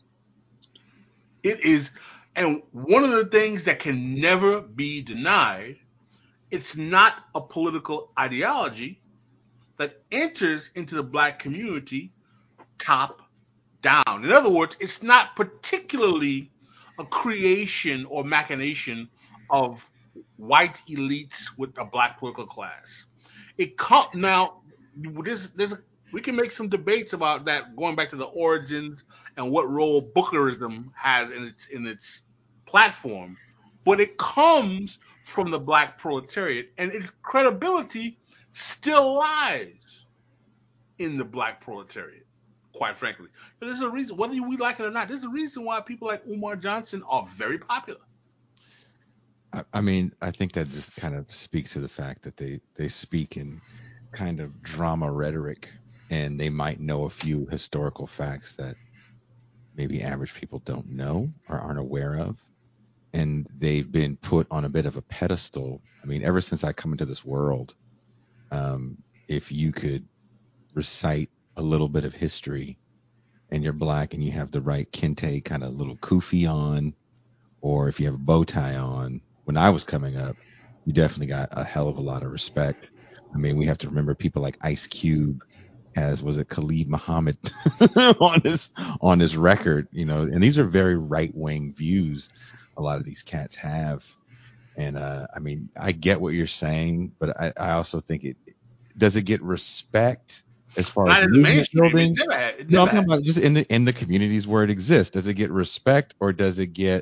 Speaker 2: It is, and one of the things that can never be denied, it's not a political ideology that enters into the black community top down. In other words, it's not particularly a creation or machination of white elites with a black political class. It come now. This, this, we can make some debates about that, going back to the origins and what role Bookerism has in its in its platform, but it comes from the black proletariat, and its credibility still lies in the black proletariat. Quite frankly, but there's a reason, whether we like it or not. There's a reason why people like Umar Johnson are very popular.
Speaker 1: I, I mean, I think that just kind of speaks to the fact that they they speak in kind of drama rhetoric, and they might know a few historical facts that maybe average people don't know or aren't aware of. And they've been put on a bit of a pedestal. I mean, ever since I come into this world, um, if you could recite a little bit of history and you're black and you have the right kente kind of little kufi on, or if you have a bow tie on, when I was coming up, you definitely got a hell of a lot of respect. I mean, we have to remember people like Ice Cube has, was it Khalid Muhammad on his on his record, you know, and these are very right wing views a lot of these cats have. And uh, I mean, I get what you're saying, but I, I also think it does it get respect as far as
Speaker 2: Not in the
Speaker 1: movement
Speaker 2: mainstream. It
Speaker 1: building?
Speaker 2: never had. It
Speaker 1: No,
Speaker 2: never
Speaker 1: I'm talking
Speaker 2: had.
Speaker 1: about just in the in the communities where it exists. Does it get respect, or does it get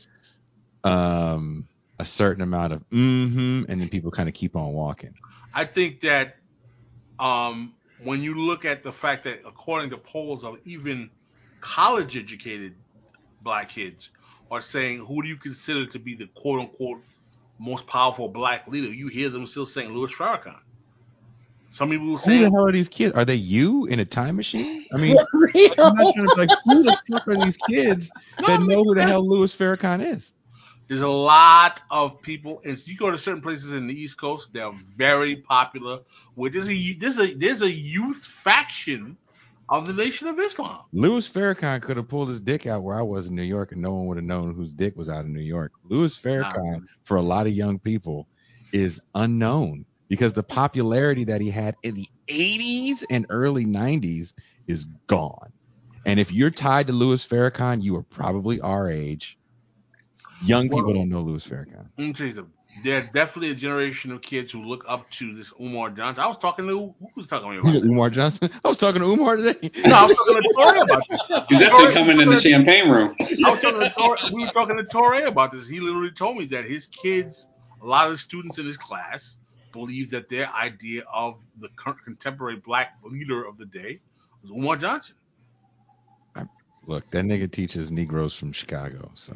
Speaker 1: um a certain amount of mm-hmm, and then people kind of keep on walking?
Speaker 2: I think that um, when you look at the fact that, according to polls of even college-educated black kids, are saying, who do you consider to be the quote-unquote most powerful black leader? You hear them still saying Louis Farrakhan. Some people will
Speaker 1: Who the
Speaker 2: say,
Speaker 1: hell are these kids? Are they you in a time machine? I mean,
Speaker 3: For real.
Speaker 1: I'm not trying to be like, who the fuck are these kids
Speaker 2: no,
Speaker 1: that
Speaker 2: I mean,
Speaker 1: know who the hell Louis Farrakhan is?
Speaker 2: there's a lot of people, and you go to certain places in the East Coast, they're very popular. Where there's a there's a there's a youth faction of the Nation of Islam.
Speaker 1: Louis Farrakhan could have pulled his dick out where I was in New York, and no one would have known whose dick was out in New York. Louis Farrakhan,
Speaker 2: Nah.
Speaker 1: for a lot of young people, is unknown because the popularity that he had in the eighties and early nineties is gone. And if you're tied to Louis Farrakhan, you are probably our age. Young
Speaker 2: Well,
Speaker 1: people don't know Louis Farrakhan.
Speaker 2: Let me tell you something. There's definitely a generation of kids who look up to this Umar Johnson. I was talking to who was talking to me about this?
Speaker 1: Umar Johnson. I was talking to Umar today.
Speaker 2: No, I was talking to Torre about this.
Speaker 4: He's actually coming in the champagne room.
Speaker 2: I was talking to Torre, we were talking to Torre about this. He literally told me that his kids, a lot of the students in his class, believe that their idea of the current contemporary black leader of the day was Umar Johnson.
Speaker 1: Look, that nigga teaches Negroes from Chicago, so.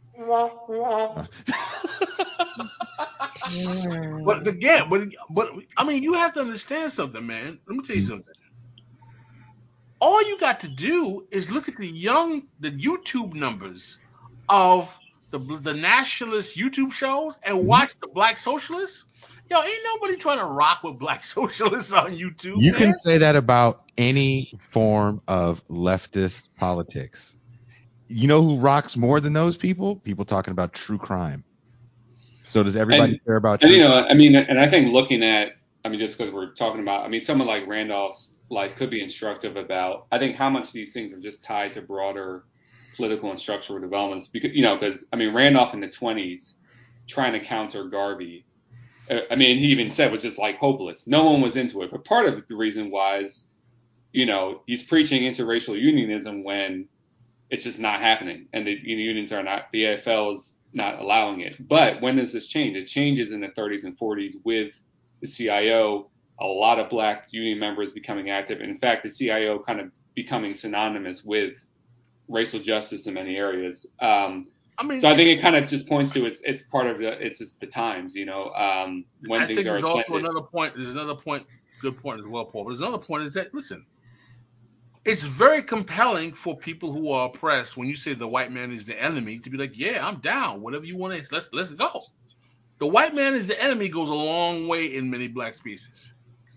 Speaker 2: But again, but but I mean, you have to understand something, man. Let me tell you something. All you got to do is look at the young, the YouTube numbers of the the nationalist YouTube shows and watch the black socialists. Yo, ain't nobody trying to rock with black socialists on YouTube.
Speaker 1: You
Speaker 2: man.
Speaker 1: can say that about any form of leftist politics. You know who rocks more than those people? People talking about true crime. So does everybody
Speaker 4: And-
Speaker 1: care about
Speaker 4: And
Speaker 1: true
Speaker 4: you know, I mean, and I think looking at, I mean, just because we're talking about, I mean, someone like Randolph's like could be instructive about, I think how much these things are just tied to broader political and structural developments. Because you know, because I mean, Randolph in the twenties trying to counter Garvey, uh, I mean, he even said was just like hopeless. No one was into it. But part of the reason was, you know, he's preaching interracial unionism when it's just not happening, and the, the unions are not, the A F L is not allowing it. But when does this change? It changes in the thirties and forties with the C I O, a lot of black union members becoming active. In fact, the C I O kind of becoming synonymous with racial justice in many areas. Um,
Speaker 2: I mean,
Speaker 4: so I think it kind of just points to it's it's part of the it's just the times, you know, um, when
Speaker 2: I
Speaker 4: things
Speaker 2: think
Speaker 4: are
Speaker 2: there's also
Speaker 4: ascended.
Speaker 2: another point. There's another point. Good point as well, Paul. But there's another point is that listen, it's very compelling for people who are oppressed when you say the white man is the enemy to be like, yeah, I'm down. Whatever you want to, let's let's go. The white man is the enemy goes a long way in many black species.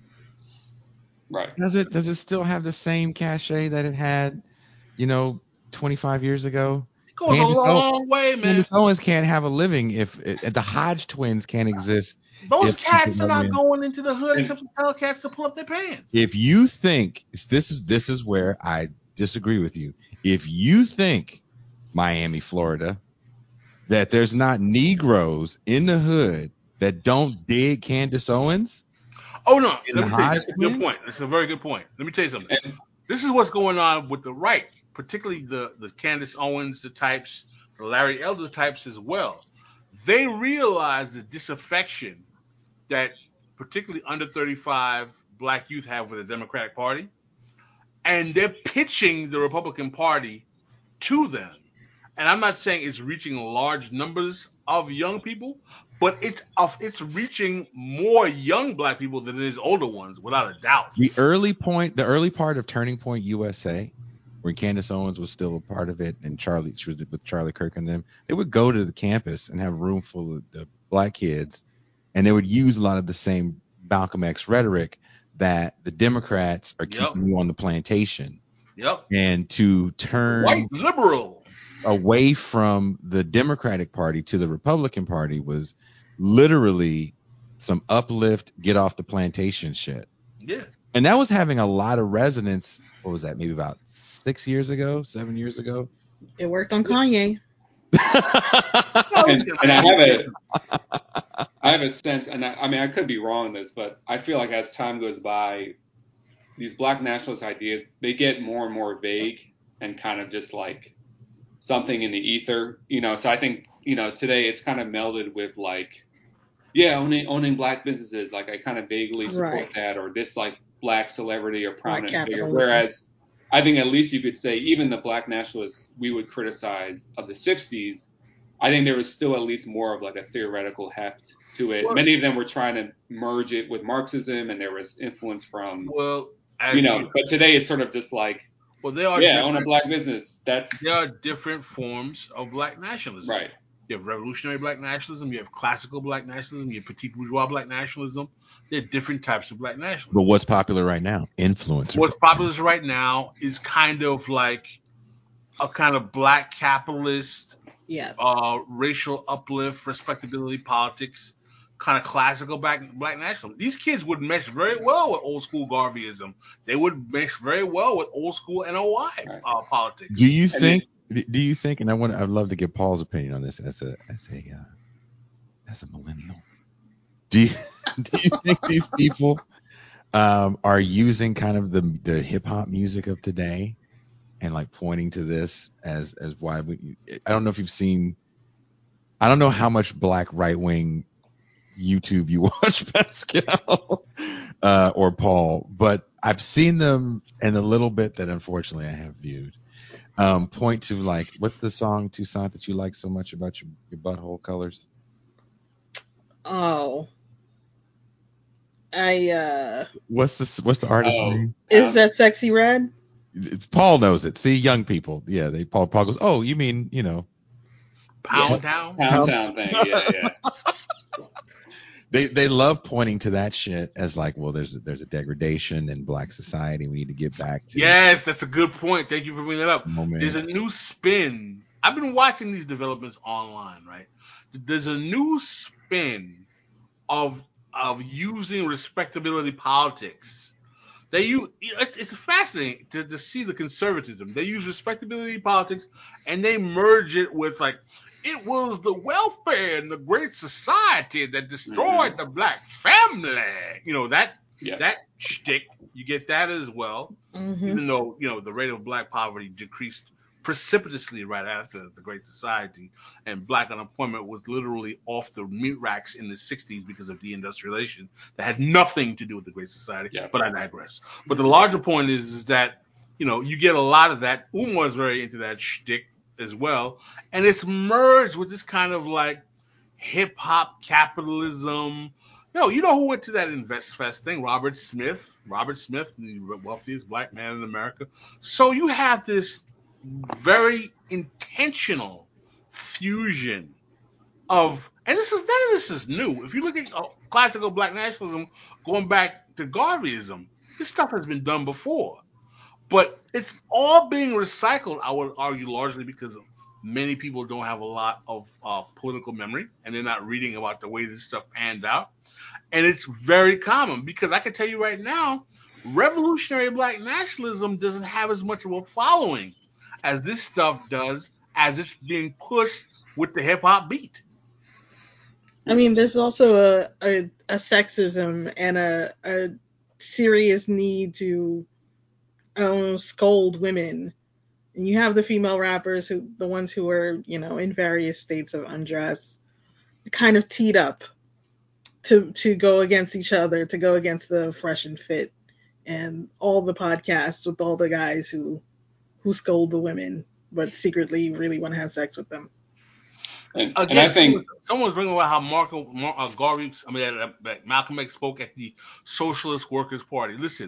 Speaker 4: Right.
Speaker 1: Does it does it still have the same cachet that it had, you know, twenty-five years ago?
Speaker 2: It goes
Speaker 1: Candace
Speaker 2: a
Speaker 1: Ow-
Speaker 2: long way, man.
Speaker 1: Candace Owens can't have a living if if the Hodge twins can't exist.
Speaker 2: Those
Speaker 1: if
Speaker 2: cats
Speaker 1: people
Speaker 2: are not
Speaker 1: don't win.
Speaker 2: going into the hood
Speaker 4: And-
Speaker 2: to tell cats to pull up their pants.
Speaker 1: If you think this is this is where I disagree with you. If you think Miami, Florida, that there's not Negroes in the hood that don't dig Candace Owens,
Speaker 2: Oh no,
Speaker 1: In
Speaker 2: let
Speaker 1: the
Speaker 2: me tell you,
Speaker 1: Hodge
Speaker 2: that's a good
Speaker 1: twin?
Speaker 2: point. That's a very good point. Let me tell you something.
Speaker 4: And-
Speaker 2: This is what's going on with the right, particularly the the Candace Owens, the types, the Larry Elder types as well. They realize the disaffection that particularly under thirty-five black youth have with the Democratic Party, and they're pitching the Republican Party to them. And I'm not saying it's reaching large numbers of young people, but it's of it's reaching more young black people than it is older ones, without a doubt.
Speaker 1: the early point, the early part of Turning Point U S A, when Candace Owens was still a part of it, and Charlie, she was with Charlie Kirk and them, they would go to the campus and have a room full of the black kids, and they would use a lot of the same Malcolm X rhetoric that the Democrats are
Speaker 2: Yep.
Speaker 1: keeping you on the plantation,
Speaker 2: Yep.
Speaker 1: and to turn
Speaker 2: White liberal.
Speaker 1: away from the Democratic Party to the Republican Party was literally some uplift, get off the plantation shit.
Speaker 2: Yeah.
Speaker 1: And that was having a lot of resonance. What was that? Maybe about six years ago, seven years ago.
Speaker 3: It worked on Kanye.
Speaker 4: and, and I have a, I have a sense, and I, I mean, I could be wrong on this, but I feel like as time goes by, these black nationalist ideas, they get more and more vague and kind of just like something in the ether, you know. So I think, you know, today it's kind of melded with like, yeah, owning owning black businesses. Like I kind of vaguely support
Speaker 3: Right.
Speaker 4: that, or this like black celebrity or prominent figure.
Speaker 3: capitalism.
Speaker 4: Whereas I think at least you could say even the black nationalists we would criticize of the sixties, I think there was still at least more of like a theoretical heft to it.
Speaker 2: Well-
Speaker 4: Many of them were trying to merge it with Marxism, and there was influence from,
Speaker 2: Well, as
Speaker 4: you know. But today it's sort of just like,
Speaker 2: well, there are
Speaker 4: yeah,
Speaker 2: different,
Speaker 4: own a black business. That's
Speaker 2: there are different forms of black nationalism.
Speaker 4: right.
Speaker 2: You have revolutionary black nationalism. You have classical black nationalism. You have petit bourgeois black nationalism. There are different types of black nationalism.
Speaker 1: But what's popular right now? Influencer.
Speaker 2: What's popular right now is kind of like a kind of black capitalist,
Speaker 3: Yes.
Speaker 2: uh, racial uplift, respectability politics, kind of classical black black nationalism. These kids would mesh very well with old school Garveyism. They would mesh very well with old school N O I
Speaker 4: Right.
Speaker 2: uh, politics.
Speaker 1: Do you
Speaker 4: And
Speaker 1: think? Do you think? And I want. I'd love to get Paul's opinion on this as a as a uh, as a millennial. Do you do you think these people um, are using kind of the the hip hop music of today and like pointing to this as as why we? I don't know if you've seen. I don't know how much black right wing YouTube you watch, Pascal uh, or Paul, but I've seen them in a little bit that unfortunately I have viewed. Um, point to like, what's the song Toussaint that you like so much about your, your butthole colors?
Speaker 3: Oh. I uh
Speaker 1: What's the what's the artist's
Speaker 4: Oh,
Speaker 1: name?
Speaker 3: is
Speaker 4: um,
Speaker 3: that Sexy Red?
Speaker 1: Paul knows it. See, young people, yeah. They Paul Paul goes, oh, you mean you know?
Speaker 2: Pound Town.
Speaker 4: Pound Town thing? Yeah, yeah.
Speaker 1: They they love pointing to that shit as like, well, there's a, there's a degradation in black society. We need to get back to
Speaker 2: Yes, that's a good point. Thank you for bringing that up.
Speaker 1: moment.
Speaker 2: There's a new spin. I've been watching these developments online, right? There's a new spin of of using respectability politics. They use it's, it's fascinating to, to see the conservatism. They use respectability politics and they merge it with like it was the welfare and the great society that destroyed
Speaker 4: Mhm.
Speaker 2: the black family. You know that
Speaker 4: Yeah.
Speaker 2: that shtick. You get that as well.
Speaker 3: Mm-hmm.
Speaker 2: Even though you know the rate of black poverty decreased precipitously right after the Great Society, and black unemployment was literally off the meat racks in the sixties because of deindustrialization that had nothing to do with the Great Society.
Speaker 4: Yeah.
Speaker 2: But I digress. But the larger point is, is that you know you get a lot of that. Umar is very into that shtick as well, and it's merged with this kind of like hip hop capitalism. No, you know who went to that Invest Fest thing? Robert Smith. Robert Smith, the wealthiest black man in America. So you have this very intentional fusion of, and this is none of this is new. If you look at uh, classical black nationalism going back to Garveyism, this stuff has been done before, but it's all being recycled. I would argue largely because many people don't have a lot of uh, political memory and they're not reading about the way this stuff panned out, and it's very common because I can tell you right now, revolutionary black nationalism doesn't have as much of a following as this stuff does, as it's being pushed with the hip hop beat.
Speaker 3: I mean, there's also a, a, a sexism and a, a serious need to um, scold women. And you have the female rappers, who the ones who are, you know, in various states of undress, kind of teed up to to go against each other, to go against the Fresh and Fit, and all the podcasts with all the guys who who scold the women, but secretly really want to have sex with them.
Speaker 4: And,
Speaker 2: Again,
Speaker 4: and I think
Speaker 2: someone was bringing up how Marco, Mar, uh, Garvey, I mean, uh, uh, Malcolm X spoke at the Socialist Workers Party. Listen,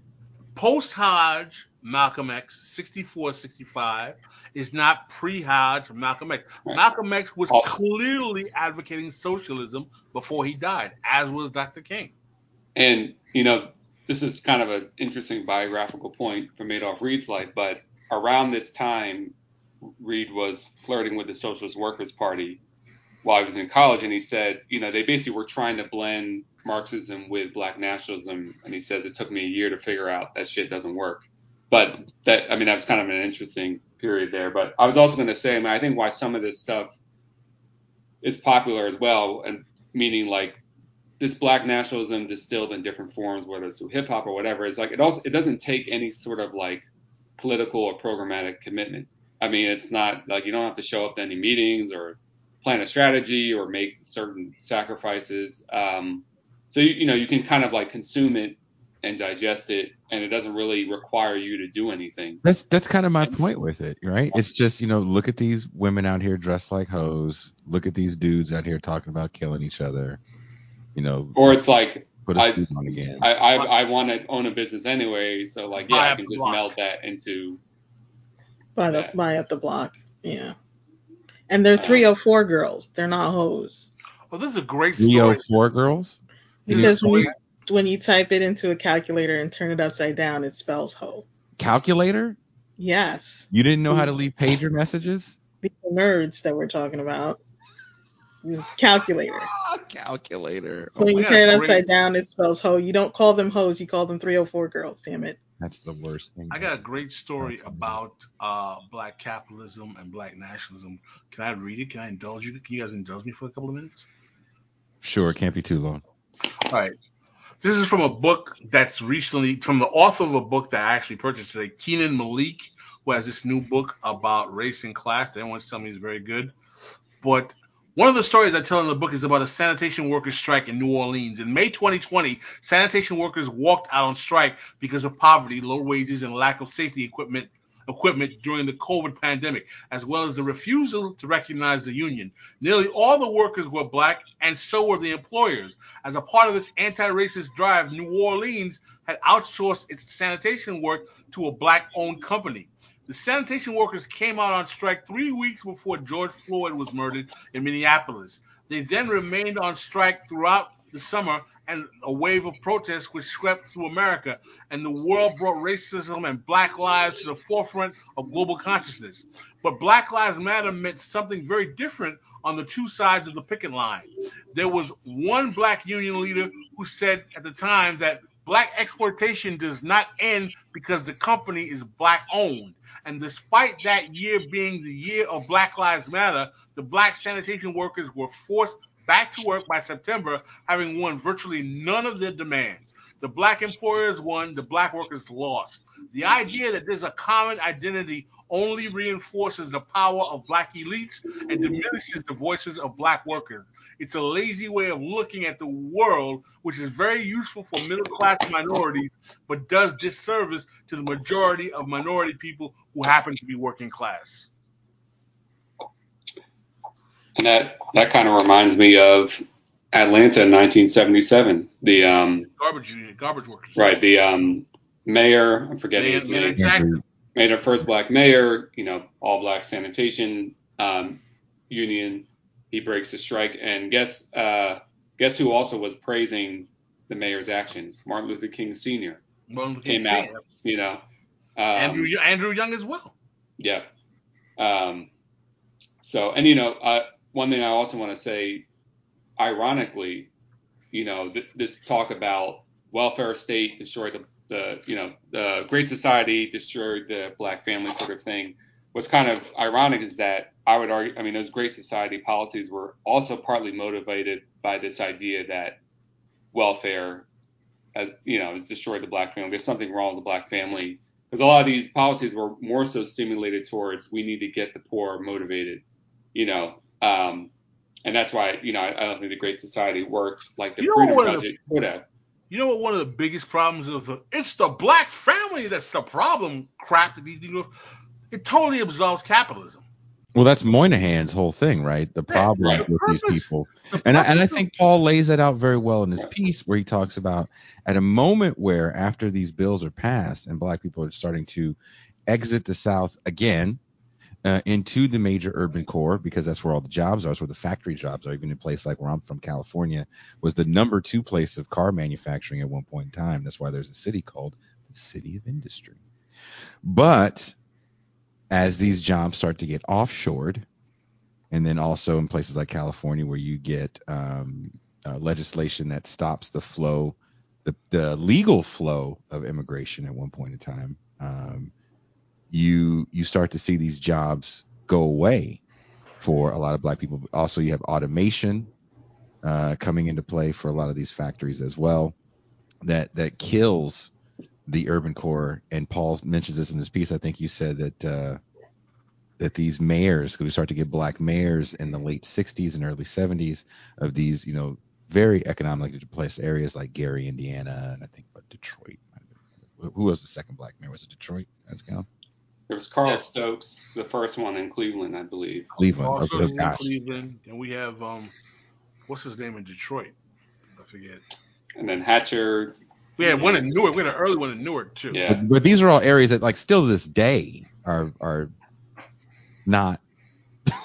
Speaker 2: post-Hodge Malcolm X, sixty-four, sixty-five, is not pre-Hodge Malcolm X.
Speaker 4: Right.
Speaker 2: Malcolm X was
Speaker 4: Also-
Speaker 2: clearly advocating socialism before he died, as was Doctor King.
Speaker 4: And, you know, this is kind of an interesting biographical point from Adolph Reed's life, but around this time, Reed was flirting with the Socialist Workers Party while he was in college, and he said, you know, they basically were trying to blend Marxism with black nationalism, and he says it took me a year to figure out that shit doesn't work. But that, I mean, that's kind of an interesting period there. But I was also going to say, I mean, I think why some of this stuff is popular as well, and meaning like this black nationalism distilled in different forms, whether it's through hip hop or whatever, is like it also it doesn't take any sort of like political or programmatic commitment. I mean, it's not like you don't have to show up to any meetings or plan a strategy or make certain sacrifices. Um, so you, you know you can kind of like consume it and digest it, and it doesn't really require you to do anything.
Speaker 1: That's that's kind of my point with it, right? It's just, you know, look at these women out here dressed like hoes. Look at these dudes out here talking about killing each other. You know,
Speaker 4: Or it's like
Speaker 1: put a
Speaker 4: I
Speaker 1: suit on again.
Speaker 4: I I, I want to own a business anyway, so like yeah,
Speaker 2: Buy
Speaker 4: I
Speaker 2: up
Speaker 4: can
Speaker 2: the
Speaker 4: just
Speaker 2: block.
Speaker 4: meld that into
Speaker 3: Buy the
Speaker 4: that.
Speaker 3: buy up the block. Yeah. And they're
Speaker 4: Uh,
Speaker 3: three oh four girls. They're not hoes.
Speaker 2: Well, this is a great
Speaker 1: three oh
Speaker 2: story.
Speaker 1: four girls. Can you
Speaker 3: Because when
Speaker 1: explain
Speaker 3: you when you type it into a calculator and turn it upside down, it spells hoe.
Speaker 1: calculator?
Speaker 3: Yes.
Speaker 1: You didn't know how to leave pager messages?
Speaker 3: These are nerds that we're talking about. This is calculator.
Speaker 1: Ah, calculator.
Speaker 3: So when
Speaker 2: I
Speaker 3: you
Speaker 2: got
Speaker 3: turn
Speaker 2: a
Speaker 3: it
Speaker 2: great-
Speaker 3: upside down, it spells hoe. You don't call them hoes, you call them three oh four girls, damn it.
Speaker 1: That's the worst thing.
Speaker 2: I got a great story
Speaker 1: Okay.
Speaker 2: about uh, black capitalism and black nationalism. Can I read it? Can I indulge you? Can you guys indulge me for a couple of minutes?
Speaker 1: Sure, it can't be too long.
Speaker 2: All right. This is from a book that's recently, from the author of a book that I actually purchased today, Keenan Malik, who has this new book about race and class that everyone's telling me is very good. But one of the stories I tell in the book is about a sanitation workers strike in New Orleans. In May twenty twenty, sanitation workers walked out on strike because of poverty, low wages, and lack of safety equipment equipment during the COVID pandemic, as well as the refusal to recognize the union. Nearly all the workers were black, and so were the employers. As a part of its anti-racist drive, New Orleans had outsourced its sanitation work to a black-owned company. The sanitation workers came out on strike three weeks before George Floyd was murdered in Minneapolis. They then remained on strike throughout the summer, and a wave of protests which swept through America, and the world brought racism and black lives to the forefront of global consciousness. But Black Lives Matter meant something very different on the two sides of the picket line. There was one black union leader who said at the time that black exploitation does not end because the company is black owned. And despite that year being the year of Black Lives Matter, the black sanitation workers were forced back to work by September, having won virtually none of their demands. The black employers won, the black workers lost. The idea that there's a common identity only reinforces the power of black elites and diminishes the voices of black workers. It's a lazy way of looking at the world, which is very useful for middle-class minorities, but does disservice to the majority of minority people who happen to be working class.
Speaker 4: And that, that kind of reminds me of Atlanta in nineteen seventy-seven. The um,
Speaker 2: Garbage union, garbage workers.
Speaker 4: right, the um, mayor, I'm forgetting his
Speaker 2: Mayor
Speaker 4: name,
Speaker 2: Jack-
Speaker 4: made our first black mayor, you know, all black sanitation um, union. He breaks the strike, and guess uh, guess who also was praising the mayor's actions? Martin Luther King Senior
Speaker 2: Martin Luther
Speaker 4: came
Speaker 2: King
Speaker 4: out,
Speaker 2: Senior.
Speaker 4: you know. Um,
Speaker 2: Andrew Andrew Young as well.
Speaker 4: Yeah. Um, so, and you know, uh, one thing I also want to say, ironically, you know, th- this talk about welfare state destroyed the, the, you know, the Great Society destroyed the black family sort of thing. What's kind of ironic is that I would argue, I mean, those Great Society policies were also partly motivated by this idea that welfare, as you know, has destroyed the black family. There's something wrong with the black family. Because a lot of these policies were more so stimulated towards we need to get the poor motivated, you know, um, and that's why, you know, I, I don't think the Great Society worked like the
Speaker 2: You know
Speaker 4: Freedom
Speaker 2: what
Speaker 4: Project would have.
Speaker 2: You know what? One of the biggest problems of the it's the black family that's the problem. Crap that these people. It totally absolves capitalism.
Speaker 1: Well, that's Moynihan's whole thing, right? The problem
Speaker 4: right.
Speaker 1: with these
Speaker 2: Purpose-
Speaker 1: people.
Speaker 2: the
Speaker 1: And I, and I
Speaker 2: purpose of-
Speaker 1: think Paul lays that out very well in his
Speaker 4: Right.
Speaker 1: piece, where he talks about at a moment where after these bills are passed and black people are starting to exit the South again uh, into the major urban core, because that's where all the jobs are, that's where the factory jobs are. Even in a place like where I'm from, California, was the number two place of car manufacturing at one point in time. That's why there's a city called the City of Industry. But as these jobs start to get offshored, and then also in places like California where you get um, uh, legislation that stops the flow, the, the legal flow of immigration at one point in time, um, you you start to see these jobs go away for a lot of black people. Also, you have automation uh, coming into play for a lot of these factories as well, that that kills the urban core. And Paul mentions this in his piece. I think you said that uh, that these mayors, because we start to get black mayors in the late sixties and early seventies of these, you know, very economically depressed areas like Gary, Indiana, and I think what Detroit. Who was the second black mayor? Was it Detroit? That's count.
Speaker 4: There was Carl
Speaker 2: Yeah.
Speaker 4: Stokes, the first one in Cleveland, I believe.
Speaker 1: Cleveland.
Speaker 2: Also
Speaker 1: Okay, oh,
Speaker 2: in
Speaker 1: gosh.
Speaker 2: Cleveland, and we have um, what's his name in Detroit? I forget.
Speaker 4: And then Hatcher.
Speaker 2: We had one in Newark. We had an early one in Newark too.
Speaker 4: Yeah.
Speaker 1: But, but these are all areas that, like, still to this day are are not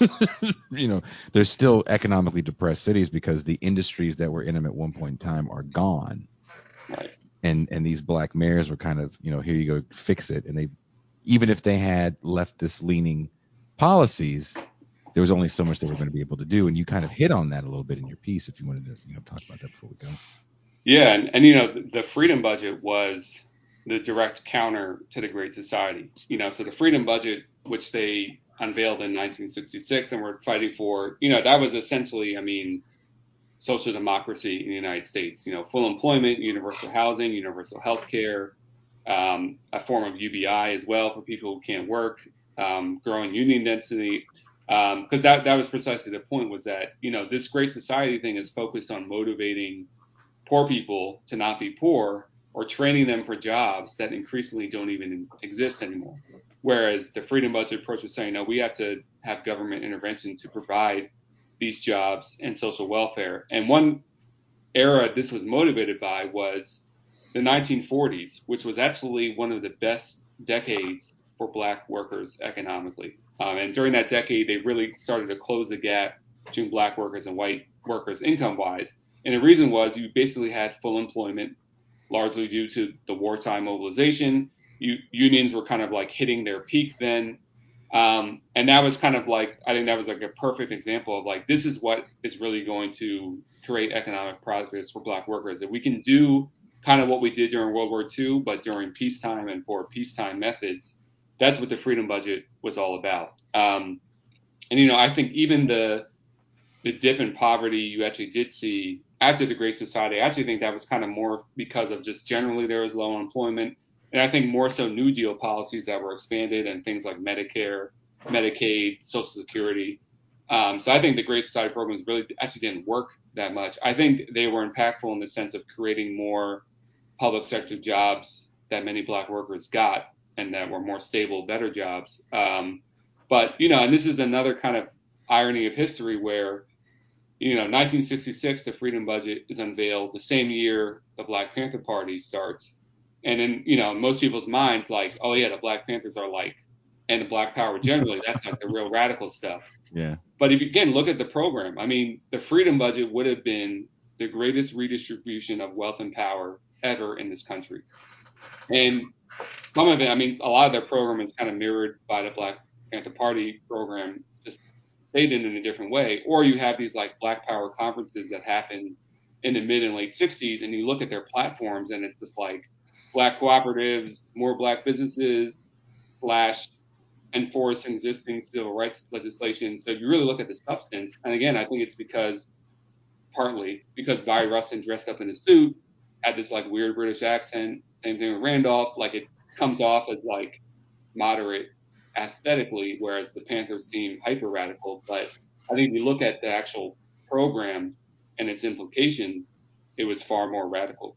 Speaker 1: you know, they're still economically depressed cities because the industries that were in them at one point in time are gone.
Speaker 4: Right.
Speaker 1: And and these black mayors were kind of, you know, here you go, fix it. And they, even if they had leftist leaning policies, there was only so much they were going to be able to do. And you kind of hit on that a little bit in your piece, if you wanted to, you know, talk about that before we go.
Speaker 4: Yeah, and, and you know, the, the Freedom Budget was the direct counter to the Great Society. You know, so the Freedom Budget, which they unveiled in nineteen sixty-six and were fighting for, you know, that was essentially, I mean, social democracy in the United States. You know, full employment, universal housing, universal health care, um, a form of U B I as well for people who can't work, um, growing union density. Because um, that, that was precisely the point, was that, you know, this Great Society thing is focused on motivating poor people to not be poor, or training them for jobs that increasingly don't even exist anymore. Whereas the Freedom Budget approach was saying, no, we have to have government intervention to provide these jobs and social welfare. And one era this was motivated by was the nineteen forties, which was actually one of the best decades for black workers economically. Um, and during that decade, they really started to close the gap between black workers and white workers income-wise. And the reason was you basically had full employment, largely due to the wartime mobilization. You, unions were kind of like hitting their peak then. Um, and that was kind of like, I think that was like a perfect example of like, this is what is really going to create economic progress for black workers. If we can do kind of what we did during World War Two, but during peacetime and for peacetime methods, that's what the Freedom Budget was all about. Um, and, you know, I think even the, the dip in poverty you actually did see after the Great Society, I actually think that was kind of more because of just generally there was low unemployment. And I think more so New Deal policies that were expanded and things like Medicare, Medicaid, Social Security. Um, so I think the Great Society programs really actually didn't work that much. I think they were impactful in the sense of creating more public sector jobs that many black workers got and that were more stable, better jobs. Um, but, you know, and this is another kind of irony of history where, you know, nineteen sixty-six, the Freedom Budget is unveiled the same year the Black Panther Party starts. And in, you know, most people's minds, like, oh, yeah, the Black Panthers are like, and the Black Power generally, that's like the real radical stuff.
Speaker 1: Yeah.
Speaker 4: But if you, again, look at the program. I mean, the Freedom Budget would have been the greatest redistribution of wealth and power ever in this country. And some of it, I mean, a lot of their program is kind of mirrored by the Black Panther Party program, just stated in a different way. Or you have these like Black Power conferences that happen in the mid and late sixties, and you look at their platforms, and it's just like Black cooperatives, more Black businesses, slash enforce existing civil rights legislation. So if you really look at the substance, and again, I think it's because partly because Barry Rustin dressed up in a suit, had this like weird British accent. Same thing with Randolph. Like it comes off as like moderate aesthetically, whereas the Panthers seem hyper radical. But I think if you look at the actual program and its implications, it was far more radical.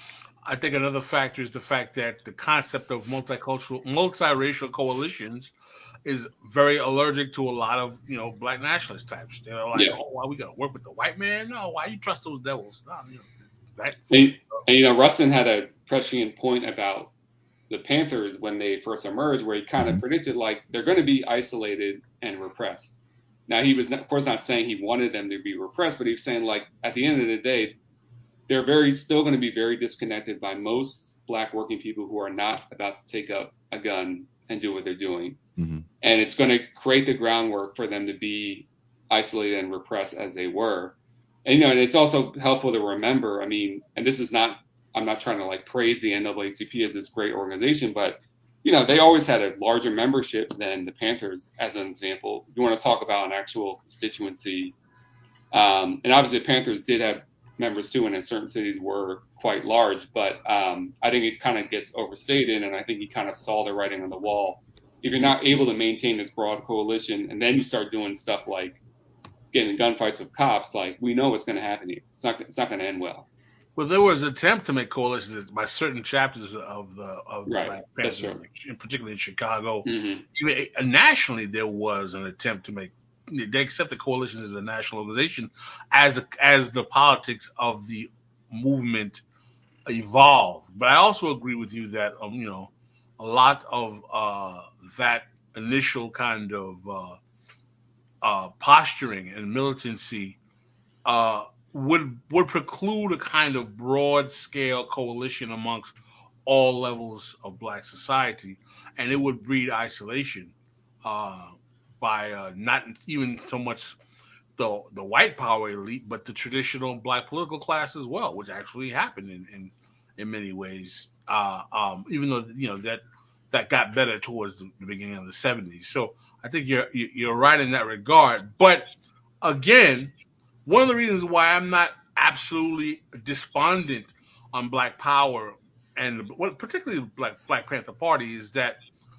Speaker 2: I think another factor is the fact that the concept of multicultural, multiracial coalitions is very allergic to a lot of, you know, black nationalist types. They're like,
Speaker 4: Yeah.
Speaker 2: oh, why we gotta work with the white man? No, why you trust those devils? No, you know, that.
Speaker 4: And, and you know, Rustin had a prescient point about the Panthers when they first emerged, where he kind of
Speaker 1: Mhm.
Speaker 4: predicted like they're going to be isolated and repressed. Now he was, not, of course, not saying he wanted them to be repressed, but he was saying like at the end of the day, they're very still going to be very disconnected by most black working people who are not about to take up a gun and do what they're doing.
Speaker 1: Mm-hmm.
Speaker 4: And it's going to create the groundwork for them to be isolated and repressed as they were. And, you know, and it's also helpful to remember, I mean, and this is not, I'm not trying to like praise the N double A C P as this great organization, but, you know, they always had a larger membership than the Panthers, as an example. You want to talk about an actual constituency. Um, and obviously the Panthers did have members too, and in certain cities were quite large, but um, I think it kind of gets overstated, and I think he kind of saw the writing on the wall. If you're not able to maintain this broad coalition, and then you start doing stuff like getting in gunfights with cops, like we know what's going to happen here. It's not, it's not going to end well.
Speaker 2: Well, there was an attempt to make coalitions by certain chapters of the of the
Speaker 4: Right.
Speaker 2: Black
Speaker 4: That's
Speaker 2: Panthers,
Speaker 4: true.
Speaker 2: in particularly in Chicago.
Speaker 4: Mm-hmm.
Speaker 2: Even uh, nationally, there was an attempt to make. They accepted coalitions as a national organization as as the politics of the movement evolved. But I also agree with you that um, you know, a lot of uh, that initial kind of uh, uh, posturing and militancy uh, would would preclude a kind of broad scale coalition amongst all levels of black society, and it would breed isolation uh, by uh, not even so much the the white power elite, but the traditional black political class as well, which actually happened in in, in many ways. Uh, um, even though you know that that got better towards the, the beginning of the seventies. So I think you're you're right in that regard. But again, one of the reasons why I'm not absolutely despondent on Black Power and what particularly Black Black Panther Party is that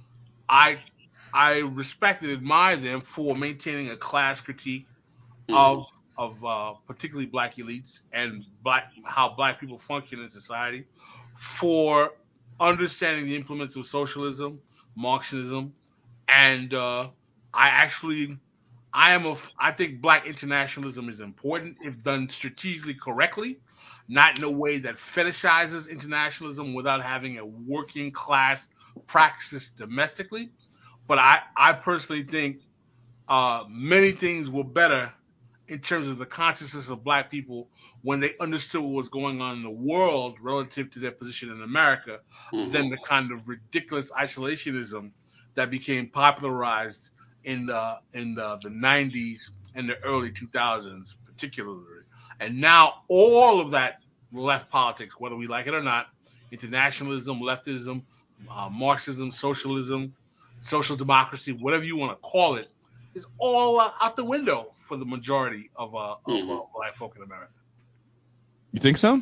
Speaker 2: I I respect and admire them for maintaining a class critique
Speaker 4: Mhm.
Speaker 2: of of uh, particularly black elites and black how black people function in society, for understanding the implements of socialism, Marxism, and uh, I actually I am a I think black internationalism is important if done strategically correctly, not in a way that fetishizes internationalism without having a working class praxis domestically. But I I personally think uh, many things were better in terms of the consciousness of black people when they understood what was going on in the world relative to their position in America than
Speaker 4: Mhm.
Speaker 2: the kind of ridiculous isolationism that became popularized in the in the, the nineties and the early two thousands particularly. And now all of that left politics, whether we like it or not, internationalism, leftism, uh, Marxism, socialism, social democracy, whatever you want to call it, is all uh, out the window for the majority of uh, of uh,
Speaker 4: Mhm.
Speaker 2: black folk in America.
Speaker 1: You think so?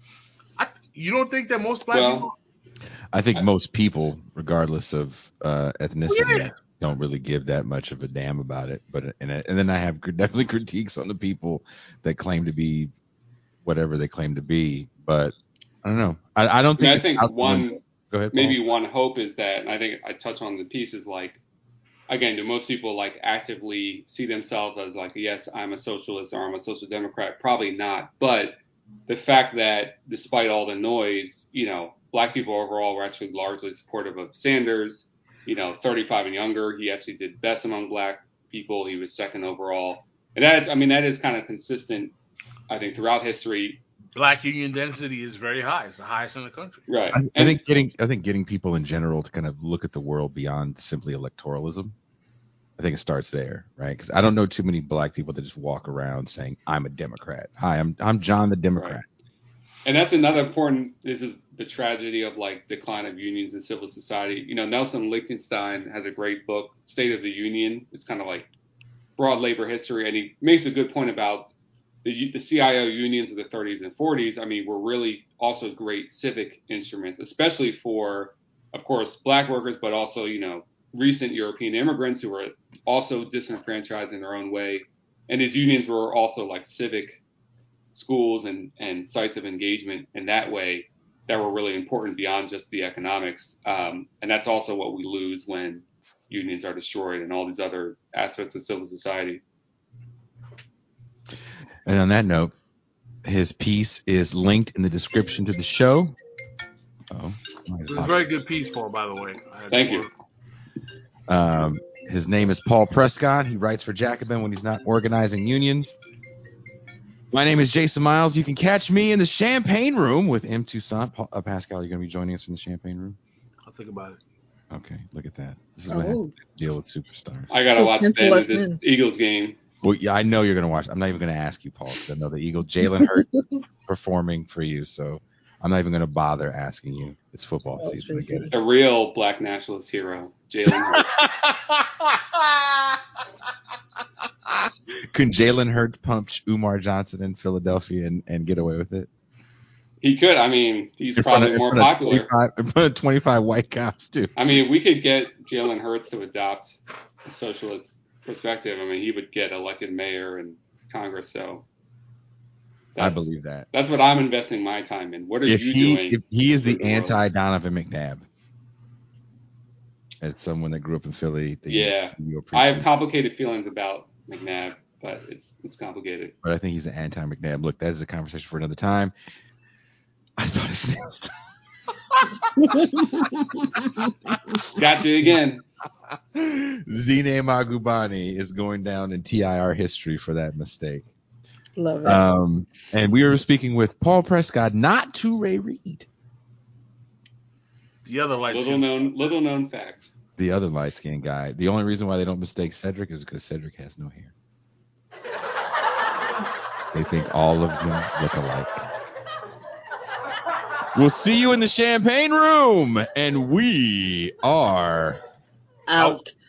Speaker 2: I, you don't think that most black people?
Speaker 4: Well,
Speaker 1: I think
Speaker 4: I,
Speaker 1: most people, regardless of uh,
Speaker 2: Oh, yeah.
Speaker 1: ethnicity, don't really give that much of a damn about it. But and, and then I have definitely critiques on the people that claim to be whatever they claim to be. But I don't know. I, I don't
Speaker 4: I mean,
Speaker 1: think
Speaker 4: I
Speaker 1: it's
Speaker 4: think
Speaker 1: out the window.
Speaker 4: one
Speaker 1: Go ahead, Paul.
Speaker 4: maybe one hope is that, and I think I touch on the piece is like, again, do most people like actively see themselves as like, yes, I'm a socialist or I'm a social democrat? Probably not. But the fact that despite all the noise, you know, black people overall were actually largely supportive of Sanders. You know, thirty-five and younger, he actually did best among black people. He was second overall, and that's, I mean, that is kind of consistent, I think, throughout history.
Speaker 2: Black union density is very high. It's the highest in the country.
Speaker 4: Right.
Speaker 1: I, I
Speaker 4: And
Speaker 1: think getting I think getting people in general to kind of look at the world beyond simply electoralism. I think it starts there, right? Because I don't know too many black people that just walk around saying I'm a Democrat. Hi, I'm I'm John the
Speaker 4: right.
Speaker 1: Democrat.
Speaker 4: And that's another important, this is the tragedy of like decline of unions and civil society. You know, Nelson Lichtenstein has a great book, State of the Union. It's kind of like broad labor history. And he makes a good point about the, the C I O unions of the thirties and forties. I mean, were really also great civic instruments, especially for, of course, black workers, but also, you know, recent European immigrants who were also disenfranchised in their own way. And his unions were also like civic schools and, and sites of engagement in that way that were really important beyond just the economics. Um, and that's also what we lose when unions are destroyed and all these other aspects of civil society.
Speaker 1: And on that note, his piece is linked in the description to the show. Oh,
Speaker 2: It's a very good piece, Paul, by the way. I
Speaker 4: Thank you.
Speaker 1: Um, his name is Paul Prescott. He writes for Jacobin when he's not organizing unions. My name is Jason Miles. You can catch me in the Champagne Room with M. Toussaint. Pa- uh, Pascal, you're going to be joining us in the Champagne Room?
Speaker 2: I'll think about it.
Speaker 1: Okay, look at that. This is what happens
Speaker 3: Oh,
Speaker 1: when you deal with superstars.
Speaker 4: I got to
Speaker 3: so
Speaker 4: watch the
Speaker 3: pencil
Speaker 4: end of
Speaker 3: us
Speaker 4: this
Speaker 3: in.
Speaker 4: Eagles game.
Speaker 1: Well, yeah, I know you're going to watch. I'm not even going to ask you, Paul, because I know the Eagle, Jalen Hurts performing for you. So I'm not even going to bother asking you. It's football
Speaker 3: That's
Speaker 1: season. I get it.
Speaker 4: A real black nationalist hero, Jalen Hurts.
Speaker 1: Can Jalen Hurts punch Umar Johnson in Philadelphia and, and get away with it?
Speaker 4: He could. I mean, he's
Speaker 1: In front
Speaker 4: probably
Speaker 1: of, in
Speaker 4: more
Speaker 1: front of
Speaker 4: popular.
Speaker 1: twenty-five, in front of twenty-five white cops, too.
Speaker 4: I mean, we could get Jalen Hurts to adopt a socialist perspective. I mean, he would get elected mayor and Congress. So
Speaker 1: I
Speaker 4: that's,
Speaker 1: believe that.
Speaker 4: that's what I'm investing my time in. What are
Speaker 1: If
Speaker 4: you
Speaker 1: he
Speaker 4: doing?
Speaker 1: if he is
Speaker 4: to
Speaker 1: the
Speaker 4: improve world?
Speaker 1: anti-Donovan McNabb, as someone that grew up in Philly, that you,
Speaker 4: Yeah,
Speaker 1: you
Speaker 4: I have
Speaker 1: appreciate.
Speaker 4: complicated feelings about McNabb, but it's it's complicated.
Speaker 1: But I think he's an anti-McNabb. Look, that is a conversation for another time. I thought his name was
Speaker 4: Got you again.
Speaker 1: Zine Magubani is going down in T I R history for that mistake.
Speaker 3: Love it.
Speaker 1: Um, and we were speaking with Paul Prescott, not to Ray Reid.
Speaker 2: The other light
Speaker 4: Little known, little known fact.
Speaker 1: The other light skinned guy. The only reason why they don't mistake Cedric is because Cedric has no hair. They think all of them look alike. We'll see you in the champagne room, and we are
Speaker 3: Out.